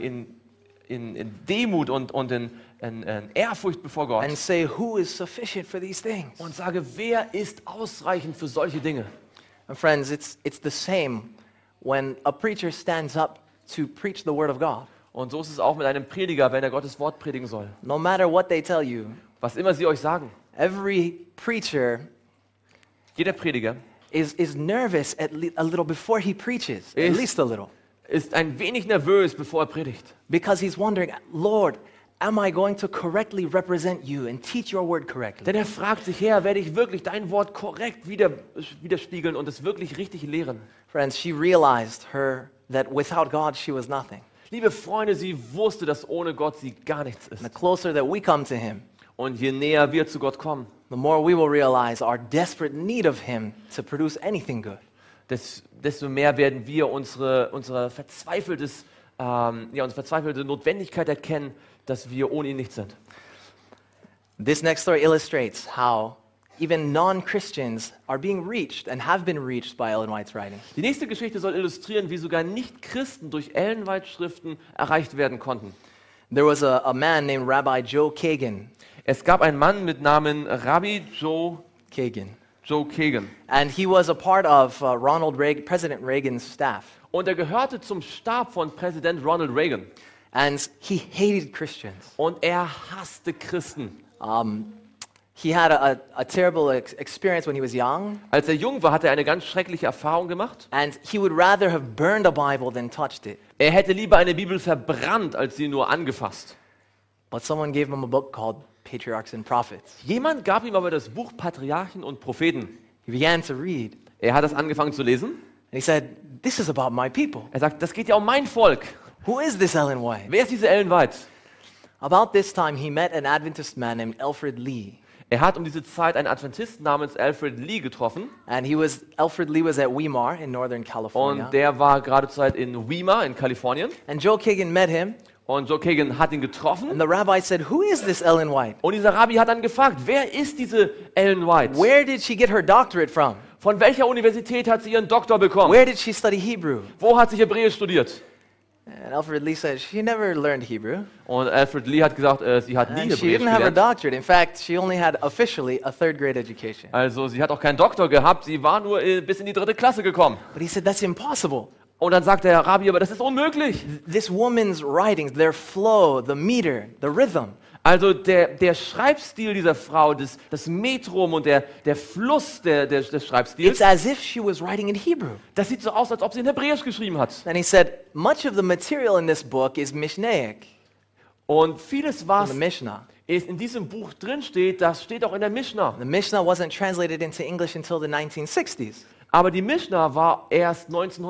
Demut und in Ehrfurcht bevor Gott And say, who is sufficient for these things? und sage, wer ist ausreichend für solche Dinge? And friends, it's the same when a preacher stands up to preach the word of God. Und so ist es auch mit einem Prediger, wenn er Gottes Wort predigen soll. No matter what they tell you, Was immer sie euch sagen, every preacher jeder Prediger is nervous a little before he preaches, at Is- least a little, ist ein wenig nervös, bevor er predigt. because he's wondering, Lord, am I going to correctly represent you and teach your word correctly? Denn er fragt sich, Herr, werde ich wirklich dein Wort korrekt widerspiegeln und es wirklich richtig lehren? Friends, she realized that without God she was nothing. Liebe Freunde, sie wusste, dass ohne Gott sie gar nichts ist. And the closer that we come to him, Und je näher wir zu Gott kommen, the more we will realize our desperate need of him to produce anything good. desto mehr werden wir unsere verzweifelte Notwendigkeit erkennen, dass wir ohne ihn nichts sind. This next story illustrates how even non-Christians are being reached and have been reached by Ellen White's writing. Die nächste Geschichte soll illustrieren, wie sogar Nicht-Christen durch Ellen Whites Schriften erreicht werden konnten. There was a man named Rabbi Joe Kagan. Es gab einen Mann mit Namen Rabbi Joe Kagan. And he was a part of President Reagan's staff. Und er gehörte zum Stab von Präsident Ronald Reagan. And he hated Christians. Und er hasste Christen. He had a terrible experience when he was young. Als er jung war, hat er eine ganz schreckliche Erfahrung gemacht. And he would rather have burned a Bible than touched it. Er hätte lieber eine Bibel verbrannt, als sie nur angefasst. But someone gave him a book called Patriarchs and Prophets. Jemand gab ihm aber das Buch Patriarchen und Propheten. He began to read. Er hat das angefangen zu lesen. And he said, this is about my people. Er sagt, das geht ja um mein Volk. Who is this Ellen White? Wer ist diese Ellen White? About this time, he met an Adventist man named Alfred Lee. Er hat um diese Zeit einen Adventisten namens Alfred Lee getroffen. And Alfred Lee was at Weimar in Northern California. Und der war gerade zur Zeit in Weimar in Kalifornien. And Joe Kagan met him. Und Joe Kagan hat ihn getroffen. And the rabbi said, who is this Ellen White? Und dieser Rabbi hat dann gefragt, wer ist diese Ellen White? Where did she get her doctorate from? Von welcher Universität hat sie ihren Doktor bekommen? Where did she study Hebrew? Wo hat sie Hebräisch studiert? And Alfred Lee said, she never learned Hebrew. Und Alfred Lee hat gesagt, sie hat nie And she Hebräisch didn't have a gelernt. doctorate. In fact, she only had officially a third grade education. Also sie hat auch keinen Doktor gehabt, sie war nur bis in die 3. Klasse gekommen. But he said, that's impossible. Und dann sagt der Rabbi, aber das ist unmöglich. This woman's writings, their flow, the meter, the rhythm, Also der Schreibstil dieser Frau, das Metrum und der Fluss des Schreibstils, it's as if she was writing in Hebrew. das sieht so aus, als ob sie in Hebräisch geschrieben hat. And he said, much of the material in this book is Mishnaic, Und vieles, from was the Mishnah. in diesem Buch drin steht, das steht auch in der Mishnah. The Mishnah wasn't translated into English until the 1960s. Aber die Mishnah war erst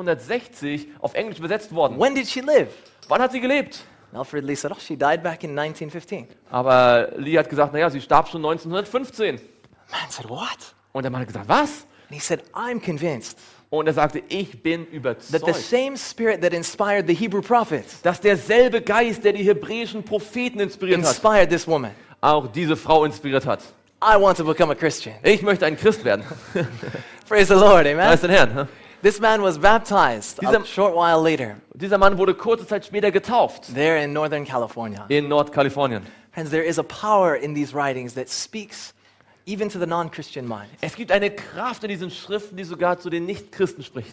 1960 auf Englisch übersetzt worden. When did she live? Wann hat sie gelebt? Alfred Lee said, oh, she died back in 1915. Aber Lee hat gesagt, naja, sie starb schon 1915. The man said, what? Und der Mann hat gesagt, was? And he said, I'm convinced Und er sagte, ich bin that the überzeugt, same spirit that inspired the Hebrew prophets dass derselbe Geist, der die hebräischen Propheten inspiriert hat, inspired this woman. auch diese Frau inspiriert hat. I want to become a Christian. Ich möchte ein Christ werden. Praise the Lord, amen. Preis den Herrn. This man was baptized a short while later Dieser Mann wurde kurze Zeit später getauft there in Northern California. in Nordkalifornien. Friends, there is a power in these writings that speaks even to the non-Christian mind. Es gibt eine Kraft in diesen Schriften, die sogar zu den Nichtchristen spricht.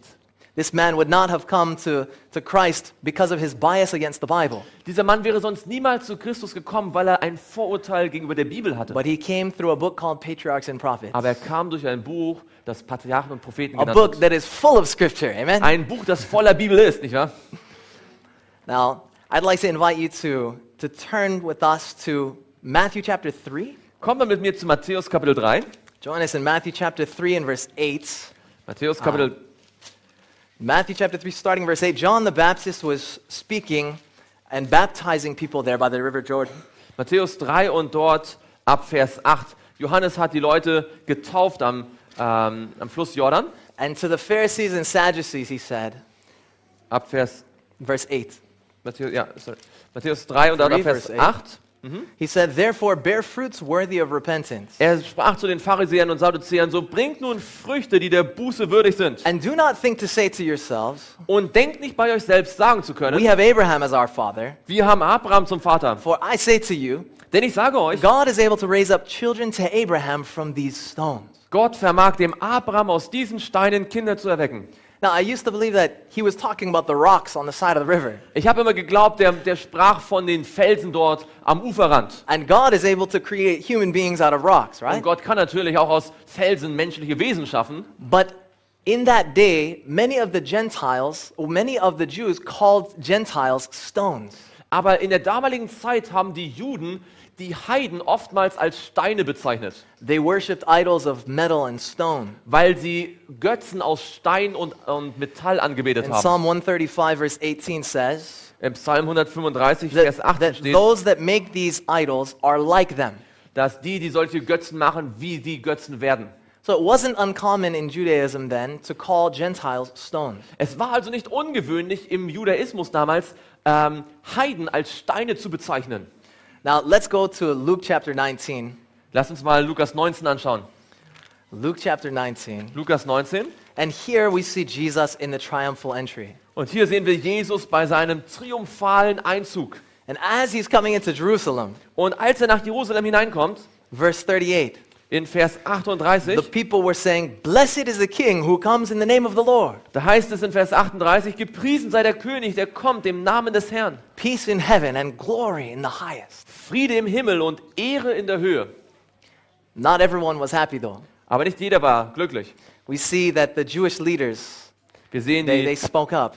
This man would not have come to Christ because of his bias against the Bible, Dieser Mann wäre sonst niemals zu Christus gekommen, weil er ein Vorurteil gegenüber der Bibel hatte. but he came through a book called Patriarchs and Prophets, Aber er kam durch ein Buch, das Patriarchen und Propheten a genannt book wird. that is full of scripture. Amen? Ein Buch, das voller Bibel ist, nicht wahr? Now, I'd like to invite you to turn with us to Matthew chapter 3. Kommt mal mit mir zu Matthäus Kapitel 3. Join us in Matthew chapter 3 and verse 8. Matthäus Kapitel Matthew chapter 3, starting verse 8. John the Baptist was speaking and baptizing people there by the river Jordan. Matthäus 3 und dort ab Vers 8. Johannes hat die Leute getauft am Fluss Jordan. And to the Pharisees and Sadducees, he said, Ab Vers verse 8. Matthäus 3 und dort ab 3 Vers verse 8. He said, therefore bear fruits worthy of repentance. Er sprach zu den Pharisäern und Sadduzäern, so bringt nun Früchte, die der Buße würdig sind. And do not think to say to yourselves, Und denkt nicht bei euch selbst sagen zu we können, have Abraham as our father. wir haben Abraham zum Vater. For I say to you, Denn ich sage euch, God is able to raise up children to Abraham from these stones. Gott vermag dem Abraham aus diesen Steinen Kinder zu erwecken. Now, I used to believe that he was talking about the rocks on the side of the river. Ich habe immer geglaubt, der sprach von den Felsen dort am Uferrand. And God is able to create human beings out of rocks, Und right? Gott kann natürlich auch aus Felsen menschliche Wesen schaffen. But in that day, many of the Jews called Gentiles stones. Aber in der damaligen Zeit haben die Juden die Heiden oftmals als Steine bezeichnet, They worshipped idols of metal and stone. weil sie Götzen aus Stein und Metall angebetet And haben. Psalm 135 verse 18 says Im Psalm 135, Vers that 18 steht, those that make these idols are like them. dass die solche Götzen machen, wie die Götzen werden. So it wasn't uncommon in Judaism then to call Gentiles stones. Es war also nicht ungewöhnlich im Judaismus damals, Heiden als Steine zu bezeichnen. Now let's go to Luke chapter 19. Lass uns mal Lukas 19 anschauen. Luke chapter 19. Lukas 19. And here we see Jesus in the triumphal entry. Und hier sehen wir Jesus bei seinem triumphalen Einzug. And as he's coming into Jerusalem, Und als er nach Jerusalem hineinkommt, verse 38, in Vers 38, the people were saying, "Blessed is the King who comes in the name of the Lord. da heißt es in Vers 38, gepriesen sei der König, der kommt im Namen des Herrn. Peace in heaven and glory in the highest." Friede im Himmel und Ehre in der Höhe. Not everyone was happy though. Aber nicht jeder war glücklich. We see that the Jewish leaders, Wir sehen, they spoke up.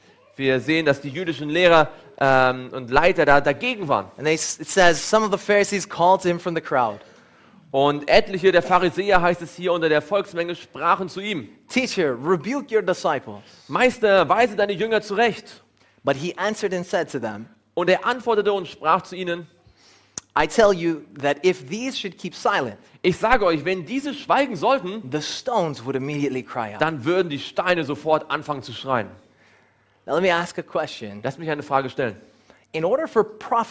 dass die jüdischen Lehrer und Leiter da dagegen waren. And it says, some of the Pharisees called to him from the crowd. Und etliche der Pharisäer, heißt es hier, unter der Volksmenge sprachen zu ihm: Teacher, rebuke your disciples. Meister, weise deine Jünger zurecht. But he answered and said to them, Und er antwortete und sprach zu ihnen: I tell you that if these should keep silent, Ich sage euch, wenn diese schweigen sollten, the stones would immediately cry out. dann würden die Steine sofort anfangen zu schreien. Now let me ask a question. Lass mich eine Frage stellen. In order for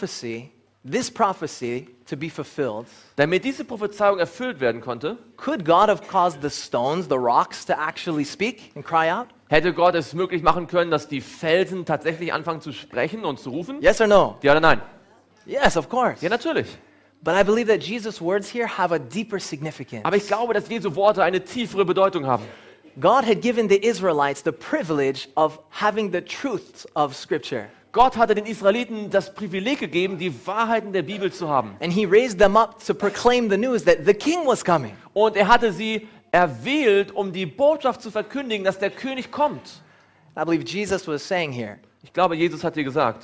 this prophecy to be fulfilled, Damit diese Prophezeiung erfüllt werden konnte, could God have caused the stones, the rocks, to actually speak and cry out? hätte Gott es möglich machen können, dass die Felsen tatsächlich anfangen zu sprechen und zu rufen? Yes or no? Ja oder nein? Yes, of course. Ja, natürlich. But I believe that Jesus' words here have a deeper significance. Aber ich glaube, dass Jesu Worte eine tiefere Bedeutung haben. God had given the Israelites the privilege of having the truths of Scripture. Gott hatte den Israeliten das Privileg gegeben, die Wahrheiten der Bibel zu haben. And he raised them up to proclaim the news that the king was coming. Und er hatte sie erwählt, um die Botschaft zu verkündigen, dass der König kommt. I believe Jesus was saying here, Ich glaube, Jesus hat dir gesagt,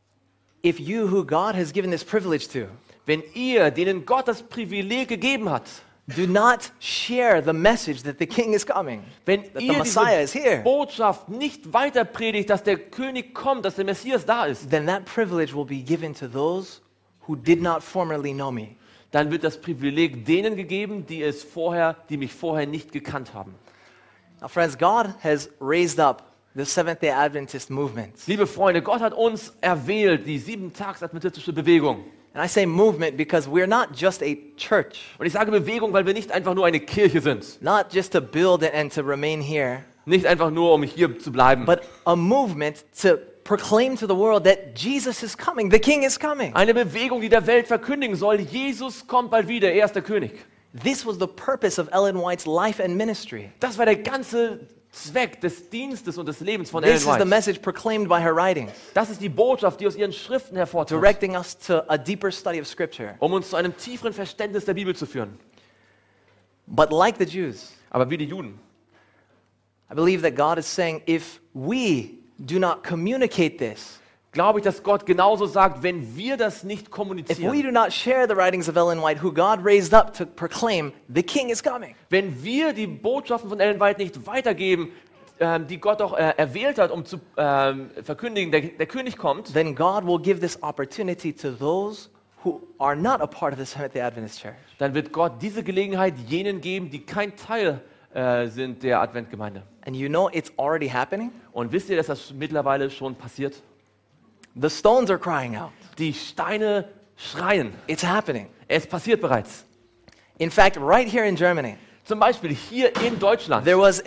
if you who God has given this privilege to, wenn ihr, denen Gott das Privileg gegeben hat, do not share the message that the king is coming, wenn that the ihr Messiah is diese here, Botschaft nicht weiter predigt, dass der König kommt, dass der Messias da ist, then that privilege will be given to those who did not formerly know me. dann wird das Privileg denen gegeben, die mich vorher nicht gekannt haben. Now, friends, God has raised up the Seventh-day Adventist movement. Liebe Freunde, Gott hat uns erwählt, die 7-Tags-adventistische Bewegung. And I say movement because we're not just a church, Und ich sage Bewegung, weil wir nicht einfach nur eine Kirche sind. not just to build and to remain here, Nicht einfach nur, um hier zu bleiben. but a movement to proclaim to the world that Jesus is coming, the King is coming. Eine Bewegung, die der Welt verkündigen soll, Jesus kommt bald wieder, er ist der König. This was the purpose of Ellen White's life and ministry. Das war der ganze Zweck des Dienstes und des Lebens von This Ellen is the White. message proclaimed by her writings, Das ist die Botschaft, die aus ihren Schriften hervortritt, directing us to a deeper study of Scripture. um uns zu einem tieferen Verständnis der Bibel zu führen. But like the Jews, Aber wie die Juden, I believe that God is saying, if we do not communicate this, glaube ich, dass Gott genauso sagt, wenn wir das nicht if we kommunizieren, do not share the writings of Ellen White, who God raised up to proclaim, the King is coming, wenn wir die Botschaften von Ellen White nicht weitergeben, die Gott auch erwählt hat, um zu verkündigen, der König kommt, then God will give this opportunity to those who are not a part of the Seventh-day Adventist Church. dann wird Gott diese Gelegenheit jenen geben, die kein Teil sind der Adventgemeinde. And you know it's already happening? Und wisst ihr, dass das mittlerweile schon passiert? The stones are crying out. Die Steine schreien. It's happening. Es passiert bereits. In fact, right here in Germany, Zum Beispiel hier in Deutschland. there was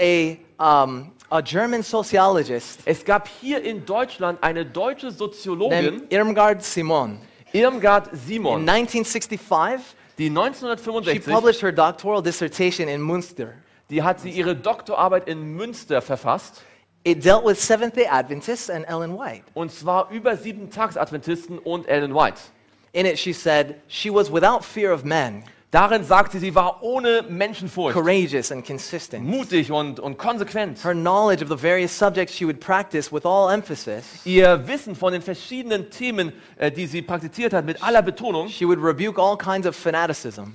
a German sociologist Es gab hier in Deutschland eine deutsche Soziologin, named Irmgard Simon. Irmgard In Simon, 1965, die she 1965, published her doctoral dissertation in Münster. die hat sie ihre Doktorarbeit in Münster verfasst. It dealt with Seventh-day Adventists and Ellen White. Und zwar über 7-Tags-Adventisten und Ellen White. In it, she said she was without fear of men, Darin sagt sie war ohne Menschenfurcht, courageous and consistent. mutig und konsequent. Her knowledge of the various subjects she would practice with all emphasis. Ihr Wissen von den verschiedenen Themen, die sie praktiziert hat, mit aller Betonung. She would rebuke all kinds of fanaticism,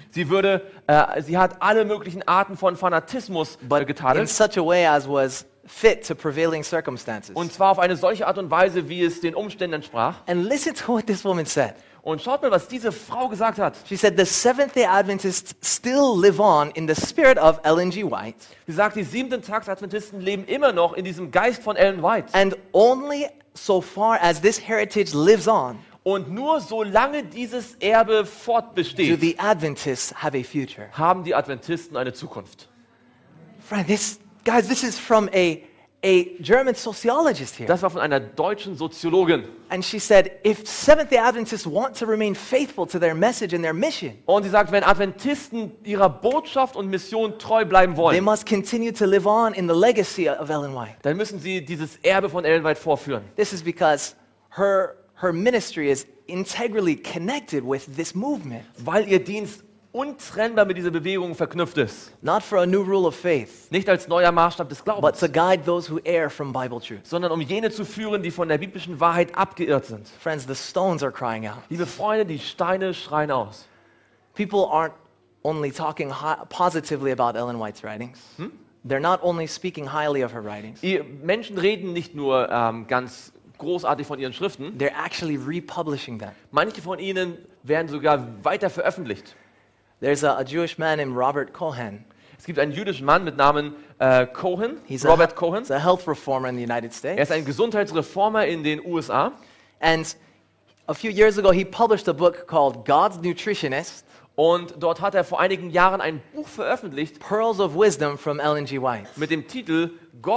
Sie hat alle möglichen Arten von Fanatismus but in getadelt. such a way as was fit to prevailing circumstances. Und zwar auf eine solche Art und Weise, wie es den Umständen entsprach. And listen to what this woman said. Und schaut mal, was diese Frau gesagt hat. She said, the Seventh-day Adventists still live on in the spirit of Ellen G. White, Sie sagt, die 7-Tags-Adventisten leben immer noch in diesem Geist von Ellen White. and only so far as this heritage lives on, Und nur solange dieses Erbe do fortbesteht, the Adventists have a future. haben die Adventisten eine Zukunft. Friend, this is from a German sociologist here. Das war von einer deutschen Soziologin. And she said, if Seventh-day Adventists want to remain faithful to their message and their mission, Und sie sagt, wenn Adventisten ihrer Botschaft und Mission treu bleiben they wollen, must continue to live on in the legacy of Ellen White. dann müssen sie dieses Erbe von Ellen White vorführen. This is because her ministry is integrally connected with this movement. Weil ihr Dienst untrennbar mit dieser Bewegung verknüpft ist. Not for a new rule of faith, Nicht als neuer Maßstab des but Glaubens, to guide those who err from Bible truth. sondern um jene zu führen, die von der biblischen Wahrheit abgeirrt sind. Friends, the stones are crying out. Liebe Freunde, die Steine schreien aus. People aren't only talking positively about Ellen White's writings. They're not only speaking highly of her writings. Menschen reden nicht nur ganz großartig von ihren Schriften, They're actually republishing them. manche von ihnen werden sogar weiter veröffentlicht. There's a Jewish man named Robert Cohen. Es gibt einen jüdischen Mann mit Namen Cohen, He's Robert Cohen. He's a health reformer in the United Er States. ist ein Gesundheitsreformer in den USA. And a few years ago, he published a book called God's Nutritionist, Und dort hat er vor einigen Jahren ein Buch veröffentlicht Pearls of Wisdom from Ellen G. White. mit dem Titel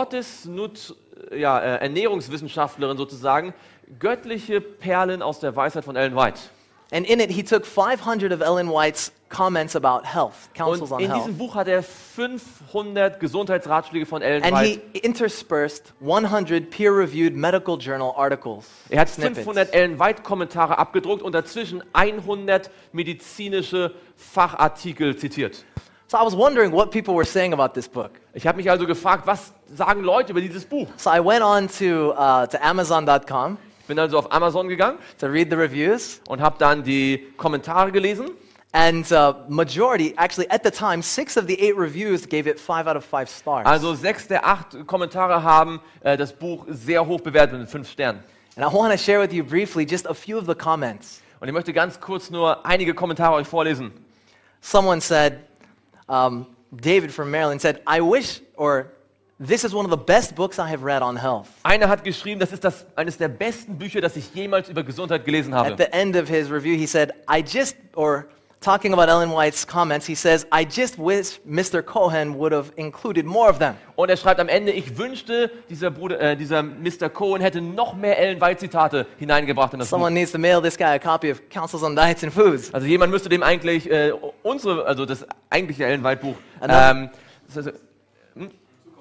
Ernährungswissenschaftlerin sozusagen, göttliche Perlen aus der Weisheit von Ellen White. And in it, he took 500 of Ellen White's comments about health, counsels Und on in health, diesem Buch hat er 500 Gesundheitsratschläge von Ellen and he White. interspersed 100 peer-reviewed medical journal articles. Er hat snippets. 500 Ellen White Kommentare abgedruckt und dazwischen 100 medizinische Fachartikel zitiert. So I was wondering what people were saying about this book. Ich habe mich also gefragt, was sagen Leute über dieses Buch? So I went on to Amazon.com Bin also auf Amazon gegangen to read the reviews, und habe dann die Kommentare gelesen. and majority, actually at the time, 6 of the 8 reviews gave it 5 out of 5 stars. Also 6 der 8 Kommentare haben das Buch sehr hoch bewertet mit 5 Sternen. And I want to share with you briefly just a few of the comments. Und ich möchte ganz kurz nur einige Kommentare euch vorlesen. Someone said, David from Maryland said, I wish, or this is one of the best books I have read on health. Einer hat geschrieben, das ist eines der besten Bücher, das ich jemals über Gesundheit gelesen At habe. the end of his review, he said, talking about Ellen White's comments, he says, I just wish Mr. Cohen would have included more of them. Und er schreibt am Ende, ich wünschte, dieser Mr. Cohen hätte noch mehr Ellen White Zitate hineingebracht in das Buch. Someone needs to mail this guy a copy of Counsels on Diets and Foods. Also jemand müsste dem eigentlich das eigentliche Ellen White Buch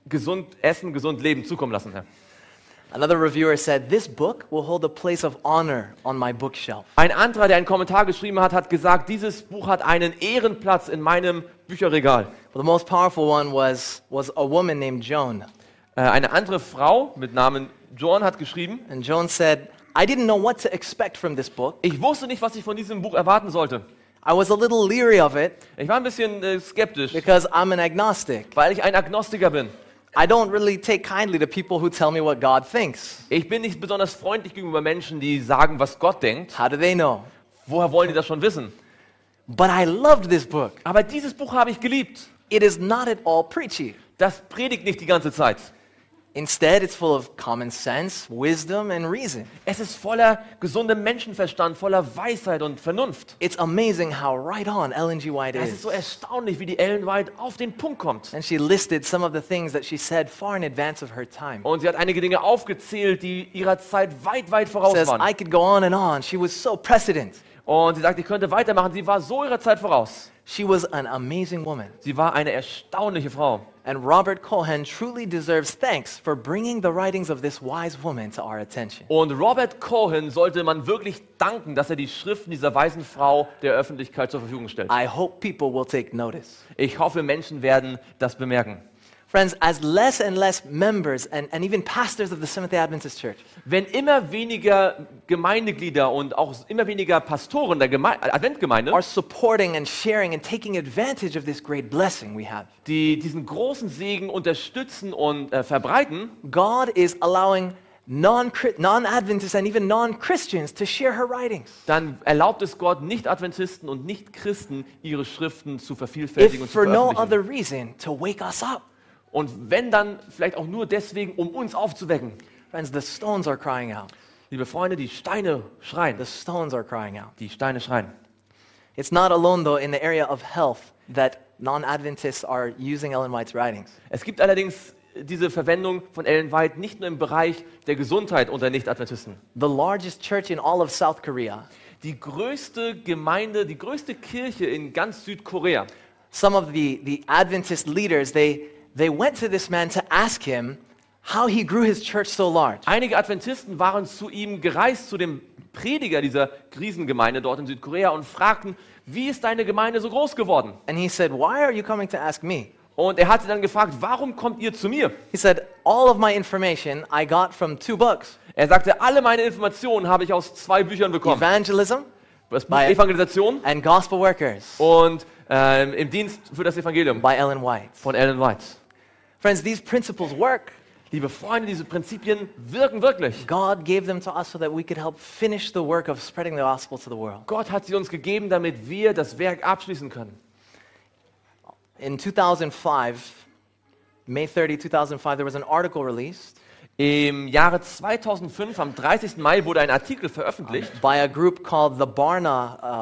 gesund essen, gesund leben zukommen lassen, Herr. Another reviewer said, "This book will hold a place of honor on my bookshelf." Ein anderer, der einen Kommentar geschrieben hat, hat gesagt, dieses Buch hat einen Ehrenplatz in meinem Bücherregal. Well, the most powerful one was a woman named Joan. Eine andere Frau mit Namen Joan hat geschrieben, And Joan said, "I didn't know what to expect from this book. ich wusste nicht, was ich von diesem Buch erwarten sollte. I was a little leery of it Ich war ein bisschen skeptisch, because I'm an agnostic. weil ich ein Agnostiker bin. I don't really take kindly to people who tell me what God thinks. Ich bin nicht besonders freundlich gegenüber Menschen, die sagen, was Gott denkt. How do they know? Woher wollen die das schon wissen? But I loved this book. Aber dieses Buch habe ich geliebt. It is not at all preachy. Das predigt nicht die ganze Zeit. Instead, it's full of common sense, wisdom, and reason. Es ist voller gesundem Menschenverstand, voller Weisheit und Vernunft. It's amazing how right on Ellen G. White Es ist is. so erstaunlich, wie die Ellen White auf den Punkt kommt. And she listed some of the things that she said far in advance of her time. Und sie hat einige Dinge aufgezählt, die ihrer Zeit weit voraus Says, waren. I could go on and on. She was so precedent. Und sie sagt, ich könnte weitermachen. Sie war so ihrer Zeit voraus. She was an amazing woman. Sie war eine erstaunliche Frau. And Robert Cohen truly deserves thanks for bringing the writings of this wise woman to our attention. Und Robert Cohen sollte man wirklich danken, dass er die Schriften dieser weisen Frau der Öffentlichkeit zur Verfügung stellt. I hope people will take notice. Ich hoffe, Menschen werden das bemerken. Friends, as less and less members and even pastors of the Seventh-day Adventist Church Wenn immer weniger Gemeindeglieder und auch immer weniger Pastoren der Adventgemeinde, are supporting and sharing and taking advantage of this great blessing we have, die diesen großen Segen unterstützen und verbreiten, God is allowing non-Adventists and even non-Christians to share her writings. dann erlaubt es Gott, Nicht-Adventisten und Nicht-Christen ihre Schriften zu vervielfältigen und If zu for no veröffentlichen. other reason, to wake us up. Und wenn dann vielleicht auch nur deswegen, um uns aufzuwecken. Friends, the stones are crying out. Liebe Freunde, die Steine schreien. The stones are crying out. Die Steine schreien. It's not alone, though, in the area of health that non-Adventists are using Ellen White's writings. Es gibt allerdings diese Verwendung von Ellen White nicht nur im Bereich der Gesundheit unter Nicht-Adventisten. The largest church in all of South Korea, Die größte Gemeinde, die größte Kirche in ganz Südkorea, some of the Adventist leaders, they went to this man to ask him how he grew his church so large. einige Adventisten waren zu ihm gereist, zu dem Prediger dieser Riesengemeinde dort in Südkorea und fragten, wie ist deine Gemeinde so groß geworden? And he said, "Why are you coming to ask me?" Und er hat sie dann gefragt, warum kommt ihr zu mir? He said, "All of my information I got from 2 books, Er sagte, alle meine Informationen habe ich aus 2 Büchern bekommen. Evangelism Das Buch By- Evangelisation and Gospel Workers und im Dienst für das Evangelium by Ellen White." von Ellen White. Friends, these principles work. Liebe Freunde, diese Prinzipien wirken wirklich. God gave them to us so that we could help finish the work of spreading the gospel to the world. Gott hat sie uns gegeben, damit wir das Werk abschließen können. In 2005, May 30, 2005, there was an article released Im Jahre 2005, am 30. Mai, wurde ein Artikel veröffentlicht by a group called the Barna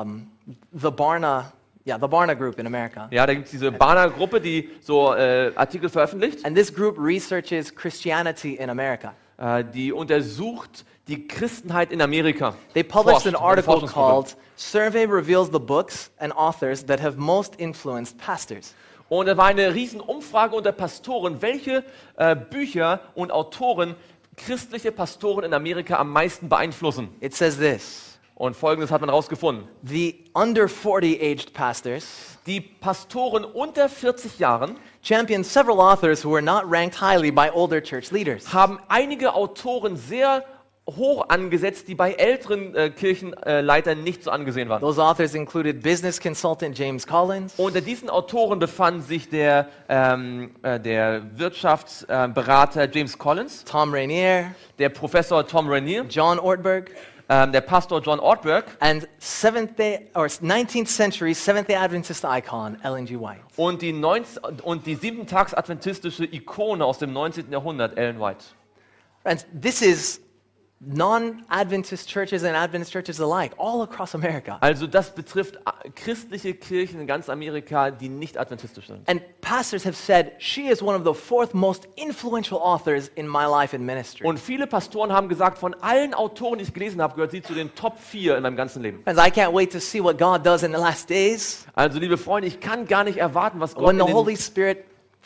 Group in America. Ja, da gibt es diese Barna-Gruppe, die so Artikel veröffentlicht. And this group researches Christianity in America. Die untersucht die Christenheit in Amerika. They published Forscht, an eine article Forschungsgruppe. called Survey Reveals the Books and Authors That Have Most Influenced Pastors. Und da war eine riesen Umfrage unter Pastoren, welche Bücher und Autoren christliche Pastoren in Amerika am meisten beeinflussen. It says this: Und Folgendes hat man herausgefunden. the under 40 aged pastors Die Pastoren unter 40 Jahren championed several authors who were not ranked highly by older church leaders. haben einige Autoren sehr hoch angesetzt, die bei älteren Kirchenleitern nicht so angesehen waren. Those authors included business consultant James Collins, Unter diesen Autoren befand sich der Wirtschaftsberater James Collins, Tom Rainier, der Professor Tom Rainier, John Ortberg, der Pastor John Ortberg and 19th century Seventh-day Adventist icon Ellen G. White. und die siebentags-adventistische Ikone aus dem 19. Jahrhundert, Ellen White. Friends, this is non-Adventist churches and Adventist churches alike, all across America. Also das betrifft christliche Kirchen in ganz Amerika, die nicht adventistisch sind. And pastors have said, she is one of the 4th most influential authors in my life and ministry. Und viele Pastoren haben gesagt, von allen Autoren, die ich gelesen habe, gehört sie zu den Top 4 in meinem ganzen Leben. Friends, I can't wait to see what God does in the last days Also liebe Freunde, ich kann gar nicht erwarten, was Gott when in the den Holy Spirit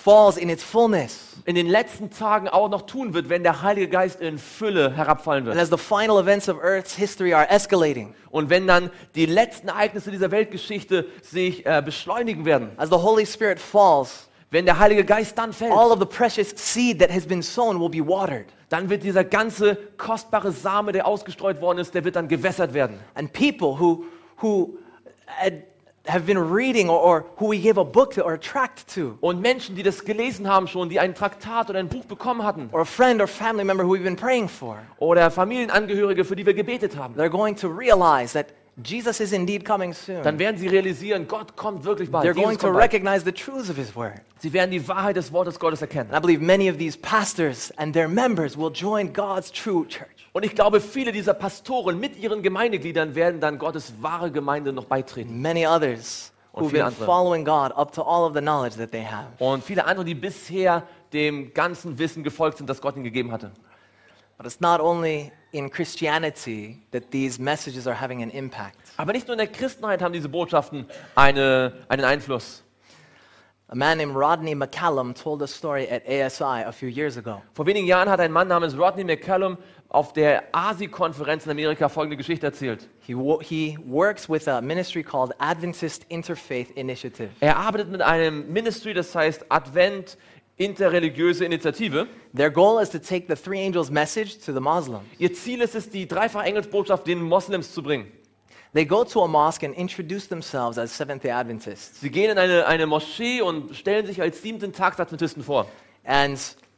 falls in its fullness. in den letzten Tagen auch noch tun wird, wenn der Heilige Geist in Fülle herabfallen And wird. as the final events of Earth's history are escalating, Und wenn dann die letzten Ereignisse dieser Weltgeschichte sich beschleunigen werden, as the Holy Spirit falls, wenn der Heilige Geist dann fällt, all of the precious seed that has been sown will be watered. dann wird dieser ganze kostbare Same, der ausgestreut worden ist, der wird dann gewässert werden. And people who have been reading or who we give a book to or a tract to, Und Menschen, die das gelesen haben schon, die ein Traktat oder ein Buch bekommen hatten, or a friend or family member who we've been praying for, oder Familienangehörige, für die wir gebetet haben, they're going to realize that Jesus is indeed coming soon. dann werden sie realisieren, Gott kommt wirklich bald. They're Jesus going to kommt bald. recognize the truths of His Word. Sie werden die Wahrheit des Wortes Gottes erkennen. And I believe many of these pastors and their members will join God's true church. Und ich glaube, viele dieser Pastoren mit ihren Gemeindegliedern werden dann Gottes wahre Gemeinde noch beitreten. Many others Und who've viele been andere. following God up to all of the knowledge that they have. Und viele andere, die bisher dem ganzen Wissen gefolgt sind, das Gott ihnen gegeben hatte. But it's not only in Christianity that these messages are having an impact. Aber nicht nur in der Christenheit haben diese Botschaften einen Einfluss. A man named Rodney McCallum told a story at ASI a few years ago. Vor wenigen Jahren hat ein Mann namens Rodney McCallum auf der ASI-Konferenz in Amerika folgende Geschichte erzählt. He works with a ministry called Adventist Interfaith Initiative. Er arbeitet mit einem Ministry, das heißt Advent Interreligiöse Initiative. Their goal is to take the three angels' message to the Muslims. Ihr Ziel ist es, die dreifache Engelsbotschaft den Moslems zu bringen. They go to a mosque and introduce themselves as Seventh-day Adventists. Sie gehen in eine Moschee und stellen sich als 7-Tags-Adventisten vor. And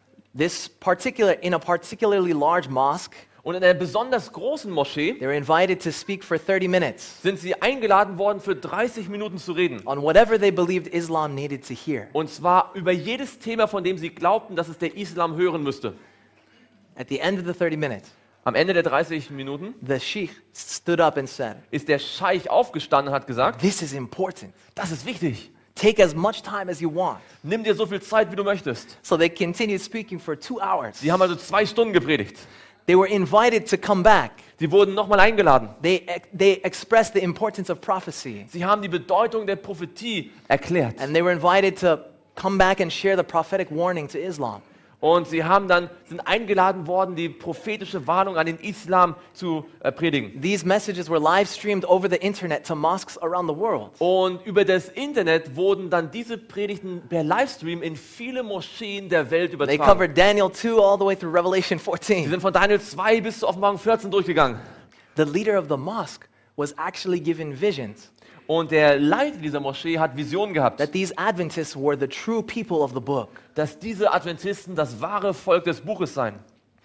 in a particularly large mosque, Und in einer besonders großen Moschee they were invited to speak for 30 minutes sind sie eingeladen worden, für 30 Minuten zu reden. on whatever they believed Islam needed to hear. Und zwar über jedes Thema, von dem sie glaubten, dass es der Islam hören müsste. At the end of the 30 minutes, Am Ende der 30 Minuten the sheikh stood up and said, ist der Scheich aufgestanden und hat gesagt, "This is important. das ist wichtig. Take as much time as you want." Nimm dir so viel Zeit, wie du möchtest. So they continued speaking for 2 hours. Sie haben also 2 Stunden gepredigt. They were invited to come back. Sie wurden nochmal eingeladen. They expressed the importance of prophecy. Sie haben die Bedeutung der Prophetie erklärt. And they were invited to come back and share the prophetic warning to Islam. Und sie sind eingeladen worden, die prophetische Warnung an den Islam zu predigen. These messages were live streamed over the internet to mosques around the world. Und über das Internet wurden dann diese Predigten per Livestream in viele Moscheen der Welt They übertragen. covered Daniel 2 all the way through Revelation Sie 14. sind von Daniel 2 bis zu Offenbarung 14 durchgegangen. The leader of the mosque was actually given visions Und der Leiter dieser Moschee hat Visionen gehabt, that these Adventists were the true people of the book. dass diese Adventisten das wahre Volk des Buches seien.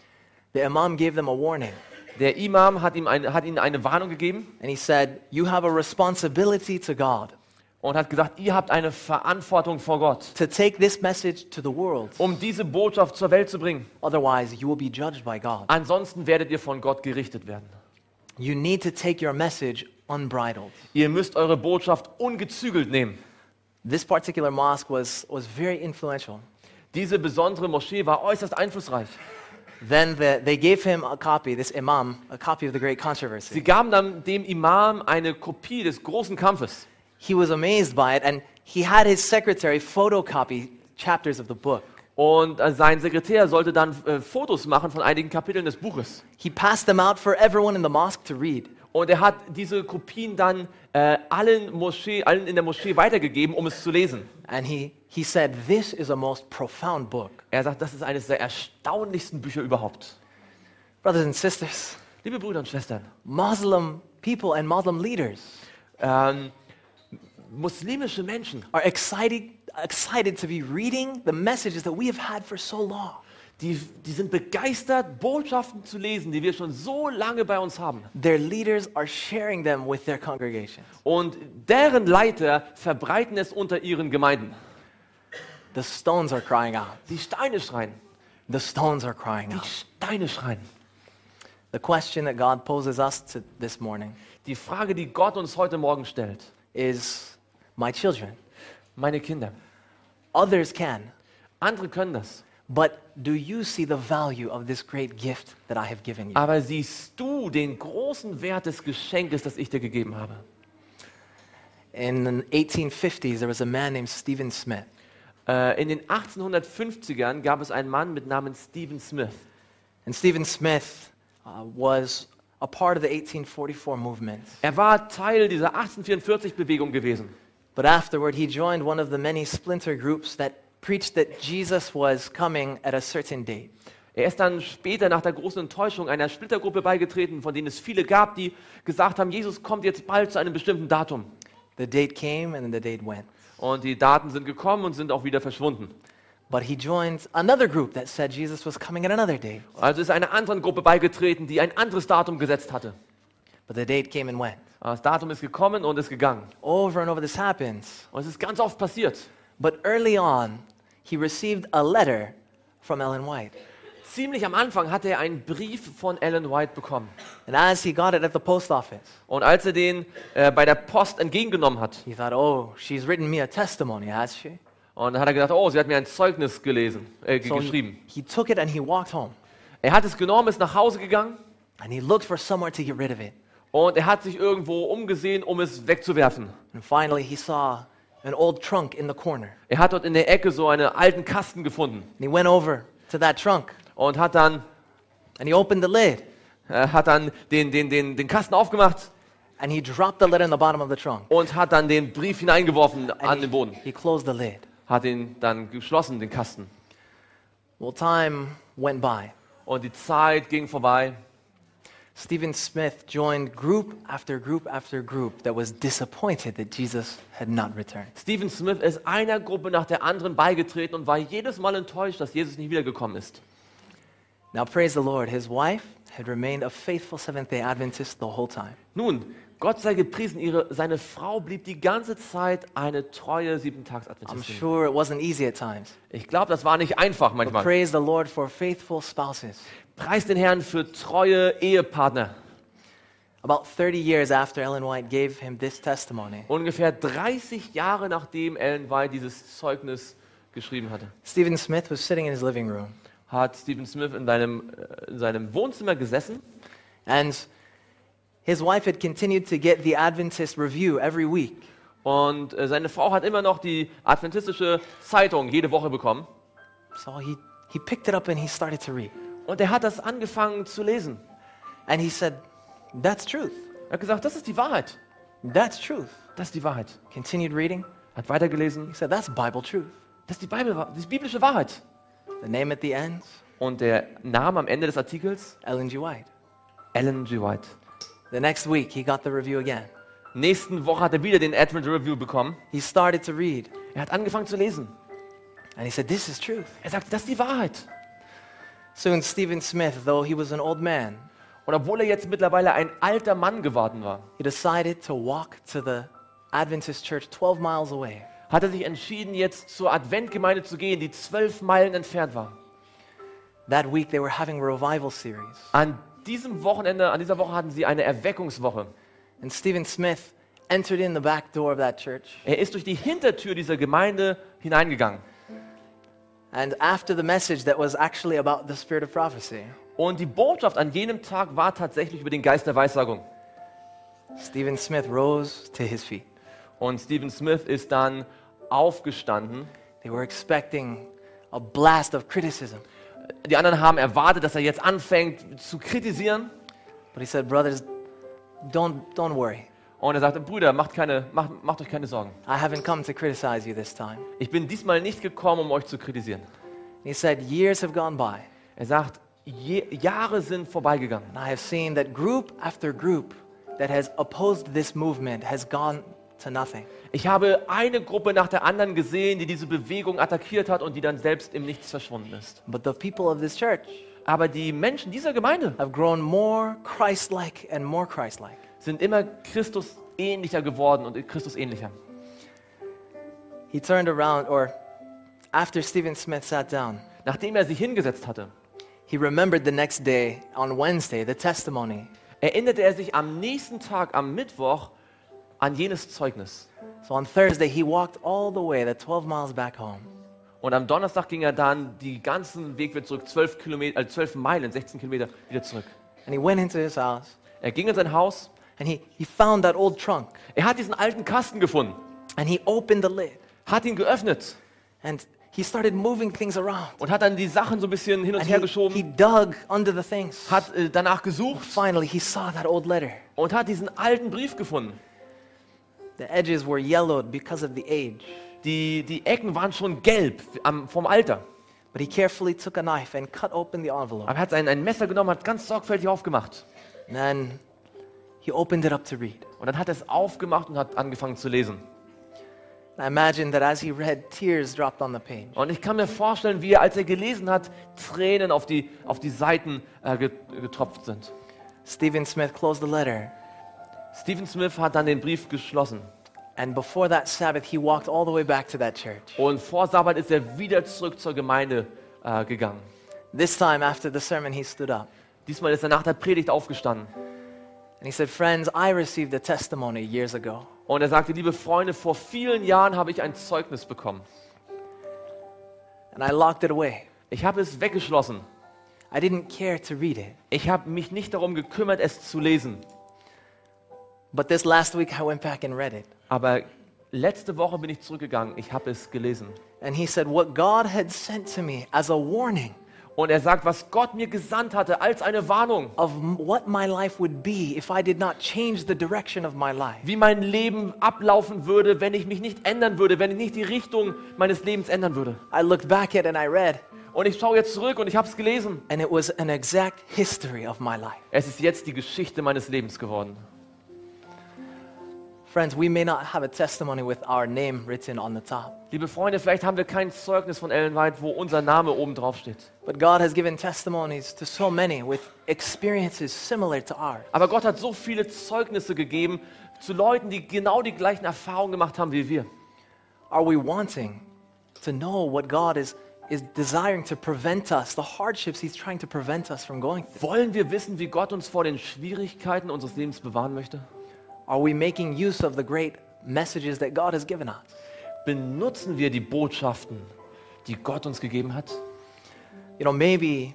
The imam gave them a warning, Der Imam hat ihnen eine Warnung gegeben and he said, "You have a responsibility to God und hat gesagt, ihr habt eine Verantwortung vor Gott, to take this message to the world. um diese Botschaft zur Welt zu bringen. Otherwise, you will be judged by God. Ansonsten werdet ihr von Gott gerichtet werden. You need to take your message unbridled." Ihr müsst eure Botschaft ungezügelt nehmen. This particular mosque was very influential. Diese besondere Moschee war äußerst einflussreich. Then they gave him a copy, this imam, a copy of the Great Sie Controversy. gaben dann dem Imam eine Kopie des großen Kampfes. He was amazed by it, and he had his secretary photocopy chapters of the book. Und sein Sekretär sollte dann Fotos machen von einigen Kapiteln des Buches. He passed them out for everyone in the mosque to read. Und er hat diese Kopien dann allen in der Moschee weitergegeben, um es zu lesen. And he said, "This is a most profound book." Er sagt, das ist eines der erstaunlichsten Bücher überhaupt. Brothers and sisters, Liebe Brüder und Schwestern, Muslim people and Muslim leaders muslimische Menschen, are excited to be reading the messages that we have had for so long. die sind begeistert, Botschaften zu lesen, die wir schon so lange bei uns haben. Their leaders are sharing them with their congregations. Und deren Leiter verbreiten es unter ihren Gemeinden. The stones are crying out. Die Steine schreien. The stones are crying Die out. Steine schreien. The question that God poses us to this morning Die Frage, die Gott uns heute Morgen stellt, is, my children, meine Kinder, others can, andere können das, but do you see the value of this great gift that I have given you? aber siehst du den großen Wert des Geschenkes, das ich dir gegeben habe? In the 1850s, there was a man named Stephen Smith. In den 1850ern gab es einen Mann mit Namen Stephen Smith. And Stephen Smith was a part of the 1844 movement. Er war Teil dieser 1844-Bewegung gewesen. But afterward, he joined one of the many splinter groups that preached that Jesus was coming at a certain date. Er ist dann später nach der großen Enttäuschung einer Splittergruppe beigetreten, von denen es viele gab, die gesagt haben, Jesus kommt jetzt bald zu einem bestimmten Datum. The date came and then the date went. Und die Daten sind gekommen und sind auch wieder verschwunden. But he joined another group that said Jesus was coming at another date. Also ist einer anderen Gruppe beigetreten, die ein anderes Datum gesetzt hatte. But the date came and went. Das Datum ist gekommen und ist gegangen. Over and over this happens. Und es ist ganz oft passiert. But early on, he received a letter from Ellen White. Ziemlich am Anfang hatte er einen Brief von Ellen White bekommen. And as he got it at the post office, Und als er den bei der Post entgegengenommen hat, he thought, oh, she's written me a testimony, has she? und dann hat er gedacht, oh, sie hat mir ein Zeugnis So geschrieben. he took it and he walked home. Er hat es genommen, ist nach Hause gegangen And he looked for somewhere to get rid of it. und er hat sich irgendwo umgesehen, um es wegzuwerfen. And finally, he saw an old trunk in the corner. Er hat dort in der Ecke so einen alten Kasten gefunden And he went over to that trunk und hat dann and he opened the lid den Kasten aufgemacht and he dropped the lid in the bottom of the trunk. und hat dann den Brief hineingeworfen an And den Boden. he closed the lid. Hat ihn dann geschlossen, den Kasten. Well, time went by. Und die Zeit ging vorbei. Stephen Smith joined group after group after group that was disappointed that Jesus had not returned. Stephen Smith ist einer Gruppe nach der anderen beigetreten und war jedes Mal enttäuscht, dass Jesus nicht wiedergekommen ist. Now, praise the Lord, his wife had remained a faithful Seventh-day Adventist the whole time. Nun, Gott sei gepriesen, seine Frau blieb die ganze Zeit eine treue I'm Siebentags-Adventistin. sure it wasn't easy at times. Ich glaube, das war nicht einfach But manchmal. praise the Lord for faithful spouses. Preis den Herrn für treue Ehepartner. About 30 years after Ellen White gave him this testimony, Ungefähr 30 Jahre nachdem Ellen White dieses Zeugnis geschrieben hatte, Stephen Smith was sitting in his living room. hat Stephen Smith in seinem Wohnzimmer gesessen And his wife had continued to get the Adventist Review every week. und seine Frau hat immer noch die adventistische Zeitung jede Woche bekommen. So he picked it up and he started to read. Und er hat das angefangen zu lesen. And he said, that's truth. Er hat gesagt, das ist die Wahrheit. That's truth. Das ist die Wahrheit. Continued reading. Hat weitergelesen. He said, that's Bible truth. Das ist die biblische Wahrheit. The name at the end, Und der Name am Ende des Artikels, Ellen G. White. Ellen G. White. The next week, he got the review again. Nächsten Woche hat er wieder den Advent Review bekommen. He started to read. Er hat angefangen zu lesen. And he said, this is truth. Er sagt, das ist die Wahrheit. Soon, Stephen Smith, though he was an old man, Und obwohl er jetzt mittlerweile ein alter Mann geworden war, he decided to walk to the Adventist church 12 miles away. hat er sich entschieden, jetzt zur Adventgemeinde zu gehen, die 12 Meilen entfernt war. That week, they were having a revival series. An dieser Woche hatten sie eine Erweckungswoche. And Stephen Smith entered in the back door of that church. Er ist durch die Hintertür dieser Gemeinde hineingegangen. And after the message that was actually about the spirit of prophecy, Und die Botschaft an jenem Tag war tatsächlich über den Geist der Weissagung. Stephen Smith rose to his feet. Und Stephen Smith ist dann aufgestanden. They were expecting a blast of criticism. Die anderen haben erwartet, dass er jetzt anfängt zu kritisieren. But he said, brothers, don't worry. Und er sagte, Brüder, macht euch keine Sorgen. I haven't come to criticize you this time. Ich bin diesmal nicht gekommen, um euch zu kritisieren. He said, years have gone by, Er sagt, Jahre sind vorbeigegangen. and I have seen that group after group that has opposed this movement has gone to nothing. Ich habe eine Gruppe nach der anderen gesehen, die diese Bewegung attackiert hat und die dann selbst im Nichts verschwunden ist. But the people of this church Aber die Menschen dieser Gemeinde have grown more Christ-like and more Christ-like. sind immer Christus ähnlicher geworden und Christus ähnlicher. He turned around, or after Stephen Smith sat down, Nachdem er sich hingesetzt hatte, he remembered the next day, on Wednesday, the testimony. erinnerte er sich am nächsten Tag, am Mittwoch, an jenes Zeugnis. So on Thursday, he walked all the way, the 12 miles back home. Und am Donnerstag ging er dann den ganzen Weg wieder zurück, 12 Meilen, 16 Kilometer wieder zurück. And he went into his house, Er ging in sein Haus, and he found that old trunk, er hat diesen alten Kasten gefunden, and he opened the lid. hat ihn geöffnet And he started moving things around. und hat dann die Sachen so ein bisschen hin und And her he geschoben, dug under the things. hat danach gesucht Finally, he saw that old letter. und hat diesen alten Brief gefunden. The edges were yellowed because of the age. Die Ecken waren schon gelb vom Alter. But he carefully took a knife and cut open the envelope. Aber er hat ein Messer genommen, hat ganz sorgfältig aufgemacht. And then he opened it up to read. Und dann hat er es aufgemacht und hat angefangen zu lesen. I imagine that as he read, tears dropped on the page. Und ich kann mir vorstellen, wie er, als er gelesen hat, Tränen auf die Seiten getropft sind. Stephen Smith closed the letter. Stephen Smith hat dann den Brief geschlossen. And before that Sabbath, he walked all the way back to that church. Und vor Sabbat ist er wieder zurück zur Gemeinde gegangen. This time, after the sermon, he stood up. Diesmal ist er nach der Predigt aufgestanden. And he said, "Friends, I received a testimony years ago. Und er sagte, liebe Freunde, vor vielen Jahren habe ich ein Zeugnis bekommen. And I locked it away. Ich habe es weggeschlossen. I didn't care to read it. Ich habe mich nicht darum gekümmert, es zu lesen. But this last week, I went back and read it. Aber letzte Woche bin ich zurückgegangen. Ich habe es gelesen. And he said, what God had sent to me as a warning Und er sagt, was Gott mir gesandt hatte als eine Warnung, of what my life would be if I did not change the direction of my life. wie mein Leben ablaufen würde, wenn ich mich nicht ändern würde, wenn ich nicht die Richtung meines Lebens ändern würde. I looked back at it and I read, Und ich schaue jetzt zurück und ich habe es gelesen. and it was an exact history of my life. Es ist jetzt die Geschichte meines Lebens geworden. Friends, we may not have a testimony with our name written on the top, Liebe Freunde, vielleicht haben wir kein Zeugnis von Ellen White, wo unser Name oben drauf steht. but God has given testimonies to so many with experiences similar to ours. Aber Gott hat so viele Zeugnisse gegeben zu Leuten, die genau die gleichen Erfahrungen gemacht haben wie wir. Are we wanting to know what God is desiring to prevent us, the hardships He's trying to prevent us from going through? Wollen wir wissen, wie Gott uns vor den Schwierigkeiten unseres Lebens bewahren möchte? Are we making use of the great messages that God has given us? Benutzen wir die Botschaften, die Gott uns gegeben hat? You know, maybe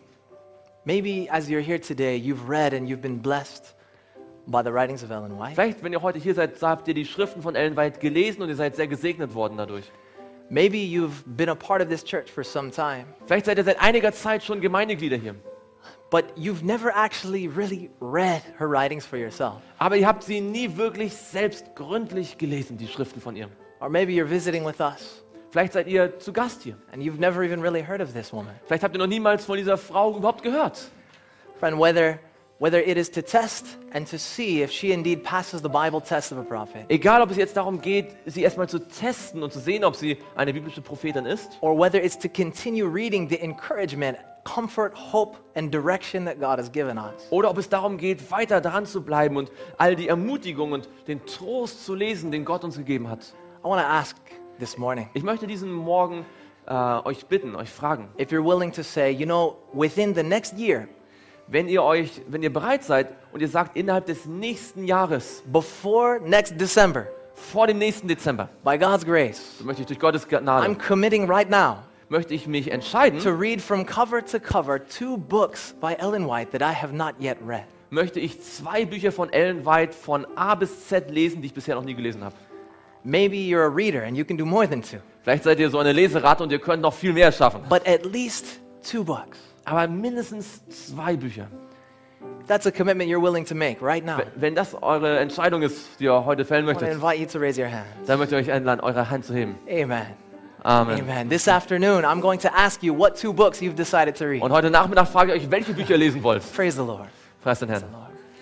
as you're here today, you've read and you've been blessed by the writings of Ellen White. Vielleicht, wenn ihr heute hier seid, habt ihr die Schriften von Ellen White gelesen und ihr seid sehr gesegnet worden dadurch. Maybe you've been a part of this church for some time, Vielleicht seid ihr seit einiger Zeit schon Gemeindeglieder hier. but you've never actually really read her writings for yourself. Aber ihr habt sie nie wirklich selbst gründlich gelesen, die Schriften von ihr. Or maybe you're visiting with us Vielleicht seid ihr zu Gast hier. and you've never even really heard of this woman. Vielleicht habt ihr noch niemals von dieser Frau überhaupt gehört. Friend, whether it is to test and to see if she indeed passes the Bible test of a prophet, Egal, ob es jetzt darum geht, sie erstmal zu testen und zu sehen, ob sie eine biblische Prophetin ist, or whether it's to continue reading the encouragement, comfort, hope, and direction that God has given us. oder ob es darum geht, weiter dran zu bleiben und all die Ermutigung und den Trost zu lesen, den Gott uns gegeben hat. I want to ask this morning, Ich möchte diesen Morgen euch bitten, euch fragen, if you're willing to say, you know, within the next year, wenn ihr bereit seid und ihr sagt, innerhalb des nächsten Jahres, before next December, vor dem nächsten Dezember, by God's grace, so möchte ich durch Gottes I'm Gnade, committing right now möchte ich mich entscheiden, to read from cover to cover 2 books by Ellen White that I have not yet read. möchte ich 2 Bücher von Ellen White von A bis Z lesen, die ich bisher noch nie gelesen habe. Maybe you're a reader and you can do more than 2, Vielleicht seid ihr so eine Leseratte und ihr könnt noch viel mehr schaffen. but at least 2 books. Aber mindestens 2 Bücher. That's a commitment you're willing to make right now. Wenn das eure Entscheidung ist, die ihr heute fällen I want to möchtet, invite you to raise your hand. dann möchte ich euch einladen, eure Hand zu heben. Amen. Amen. Amen. This afternoon, I'm going to ask you what 2 books you've decided to read. Und heute Nachmittag frage ich euch, welche Bücher ihr lesen wollt. Praise the Lord. Preis den Herrn.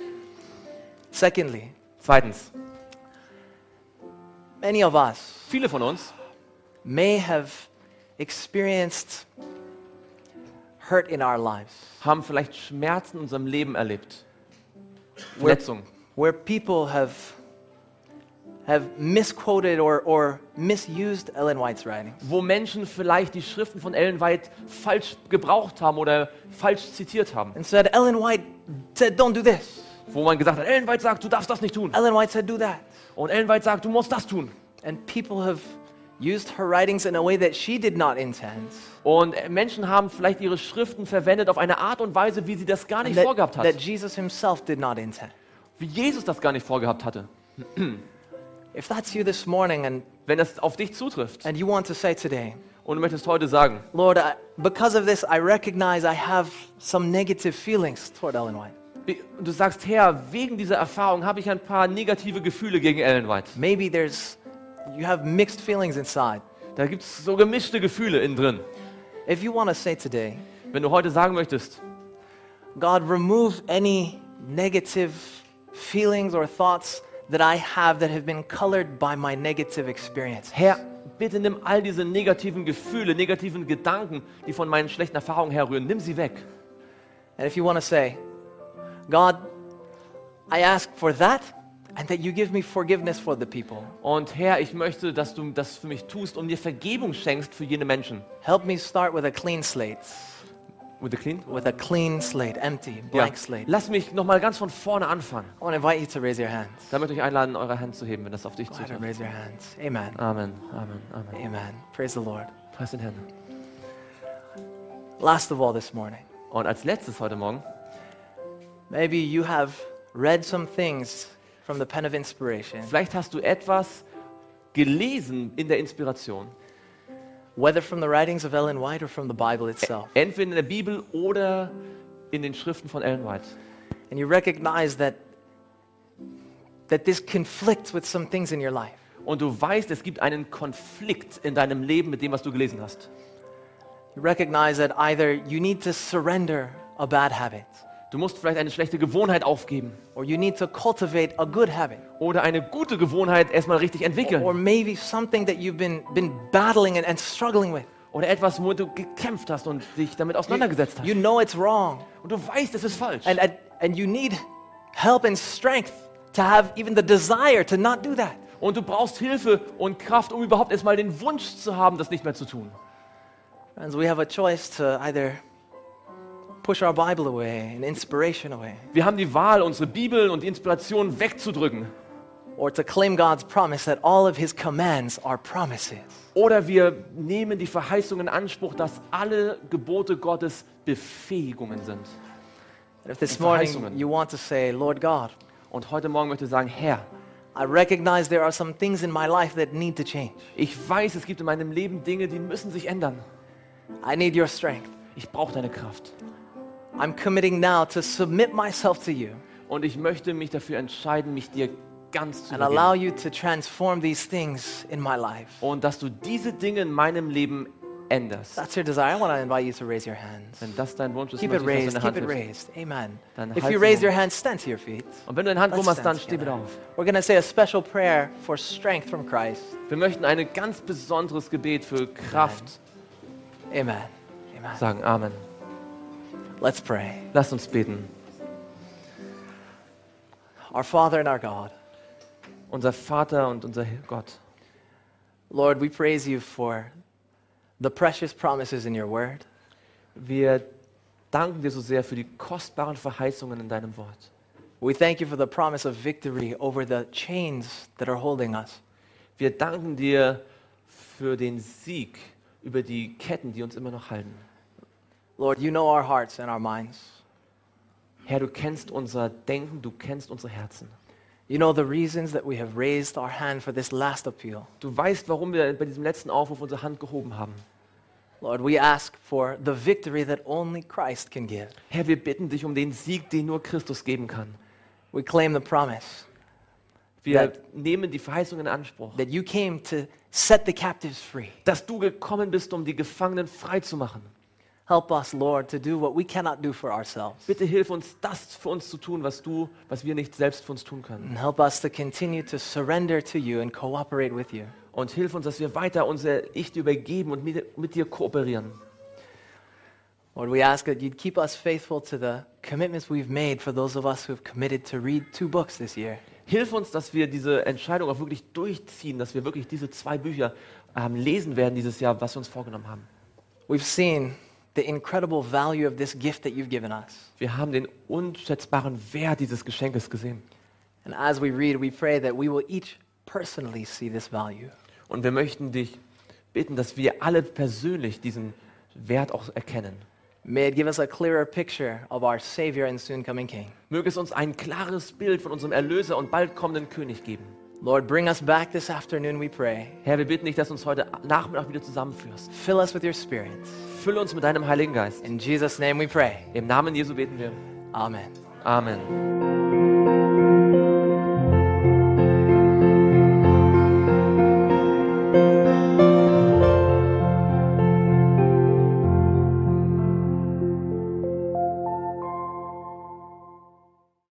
Secondly, Zweitens, many of us viele von uns may have experienced hurt in our lives, haben vielleicht Schmerzen in unserem Leben erlebt. where, Verletzungen. where people have misquoted or misused Ellen White's writings. Wo Menschen vielleicht die Schriften von Ellen White falsch gebraucht haben oder falsch zitiert haben. And said, Ellen White said, don't do this. Wo man gesagt hat, Ellen White sagt, du darfst das nicht tun. Ellen White said, do that. Und Ellen White sagt, du musst das tun. And people have used her writings in a way that she did not intend. Und Menschen haben vielleicht ihre Schriften verwendet auf eine Art und Weise, wie sie das gar nicht That, vorgehabt hat. that Jesus himself did not intend. Wie Jesus das gar nicht vorgehabt hatte. If that's you this morning and Wenn das auf dich zutrifft you want to say today, Und du möchtest heute sagen, Lord, because of this, I recognize I have some negative feelings toward Ellen White. du sagst, Herr, wegen dieser Erfahrung habe ich ein paar negative Gefühle gegen Ellen White. Maybe you have mixed feelings inside. Da gibt es so gemischte Gefühle innen drin. If you want to say today, Wenn du heute sagen möchtest, God, remove any negative feelings or thoughts that I have that have been colored by my negative experience. Herr, bitte nimm all diese negativen Gefühle, negativen Gedanken, die von meinen schlechten Erfahrungen herrühren, nimm sie weg. And if you want to say, God, I ask for that and that you give me forgiveness for the people. Und Herr, ich möchte, dass du das für mich tust und mir Vergebung schenkst für jene Menschen. Help me start with a clean slate. With the clean? With a clean slate, empty, blank slate. Lass mich nochmal ganz von vorne anfangen. I want to invite you to raise your hands. Da möchte ich einladen, eure Hand zu heben, wenn das auf dich Go ahead and zutrifft. raise your hands. Amen. Amen, Amen, Amen. Amen. Praise the Lord. Preis den Herrn. Last of all this morning, Und als letztes heute Morgen, maybe you have read some things from the pen of inspiration, vielleicht hast du etwas gelesen in der Inspiration. whether from the writings of Ellen White or from the Bible itself. Entweder in der Bibel oder in den Schriften von Ellen White. And you recognize that this conflicts with some things in your life. Und du weißt, es gibt einen Konflikt in deinem Leben mit dem, was du gelesen hast. You recognize that either you need to surrender a bad habit Du musst vielleicht eine schlechte Gewohnheit aufgeben or you need to cultivate a good habit. oder eine gute Gewohnheit erstmal richtig entwickeln. Or maybe something that you've been battling and struggling with. Oder etwas, wo du gekämpft hast und dich damit auseinandergesetzt hast. You know it's wrong. Und du weißt, es ist falsch. And you need help and strength to have even the desire to not do that. Und du brauchst Hilfe und Kraft, um überhaupt erstmal den Wunsch zu haben, das nicht mehr zu tun. Friends, we have a choice to either push our Bible away and inspiration away, Wir haben die Wahl, unsere Bibel und die Inspiration wegzudrücken. or to claim God's promise that all of his commands are promises. Oder wir nehmen die Verheißung in Anspruch, dass alle Gebote Gottes Befähigungen sind. And if this Die morning Verheißungen. you want to say, Lord God, Und heute Morgen möchte ich sagen, Herr, I recognize there are some things in my life that need to change. ich weiß, es gibt in meinem Leben Dinge, die müssen sich ändern. I need your strength. Ich brauche deine Kraft. I'm committing now to submit myself to you Und ich möchte mich dafür entscheiden, mich dir ganz zu and allow übergeben. you to transform these things in my life. Und dass du diese Dinge in meinem Leben änderst. That's your desire. I want to invite you to raise your hands. Wenn das dein Wunsch ist, Keep it möchte ich, raised, dass du keep deine it Hand hebst. raised. Amen. Dann If halt you sie raise hoch. your hand, stand to your feet. Und wenn du deine Hand Let's hoch machst, stand dann steh bitte together. auf. We're going to say a special prayer for strength from Christ. Wir möchten ein ganz besonderes Gebet für Kraft Amen. Amen. sagen. Amen. Let's pray. Lasst uns beten. Our Father and our God, Unser Vater und unser Gott. Lord, we praise you for the precious promises in your word. Wir danken dir so sehr für die kostbaren Verheißungen in deinem Wort. We thank you for the promise of victory over the chains that are holding us. Wir danken dir für den Sieg über die Ketten, die uns immer noch halten. Lord, you know our hearts and our minds. Herr, du kennst unser Denken, du kennst unsere Herzen. You know the reasons that we have raised our hand for this last appeal. Du weißt, warum wir bei diesem letzten Aufruf unsere Hand gehoben haben. Lord, we ask for the victory that only Christ can give. Herr, wir bitten dich um den Sieg, den nur Christus geben kann. We claim the promise Wir nehmen die Verheißung in Anspruch, that you came to set the captives free. dass du gekommen bist, um die Gefangenen frei zu machen. Help us, Lord, to do what we cannot do for ourselves. Bitte hilf uns, das für uns zu tun, was wir nicht selbst für uns tun können. And help us to continue to surrender to you and cooperate with you. Und hilf uns, dass wir weiter unser Ich dir übergeben und mit dir kooperieren. Lord, we ask that you'd keep us faithful to the commitments we've made for those of us who have committed to read 2 books this year. Hilf uns, dass wir diese Entscheidung auch wirklich durchziehen, dass wir wirklich diese 2 Bücher lesen werden dieses Jahr, was wir uns vorgenommen haben. We've seen the incredible value of this gift that you've given us. Wir haben den unschätzbaren Wert dieses Geschenkes gesehen. And as we read, we pray that we will each personally see this value. Und wir möchten dich bitten, dass wir alle persönlich diesen Wert auch erkennen. May it give us a clearer picture of our Savior and soon coming King. Möge es uns ein klares Bild von unserem Erlöser und bald kommenden König geben. Lord, bring us back this afternoon, we pray. Herr, wir bitten dich, dass du uns heute Nachmittag wieder zusammenführst. Fill us with your Spirit. Fülle uns mit deinem Heiligen Geist. In Jesus' name we pray. Im Namen Jesu beten wir. Amen. Amen.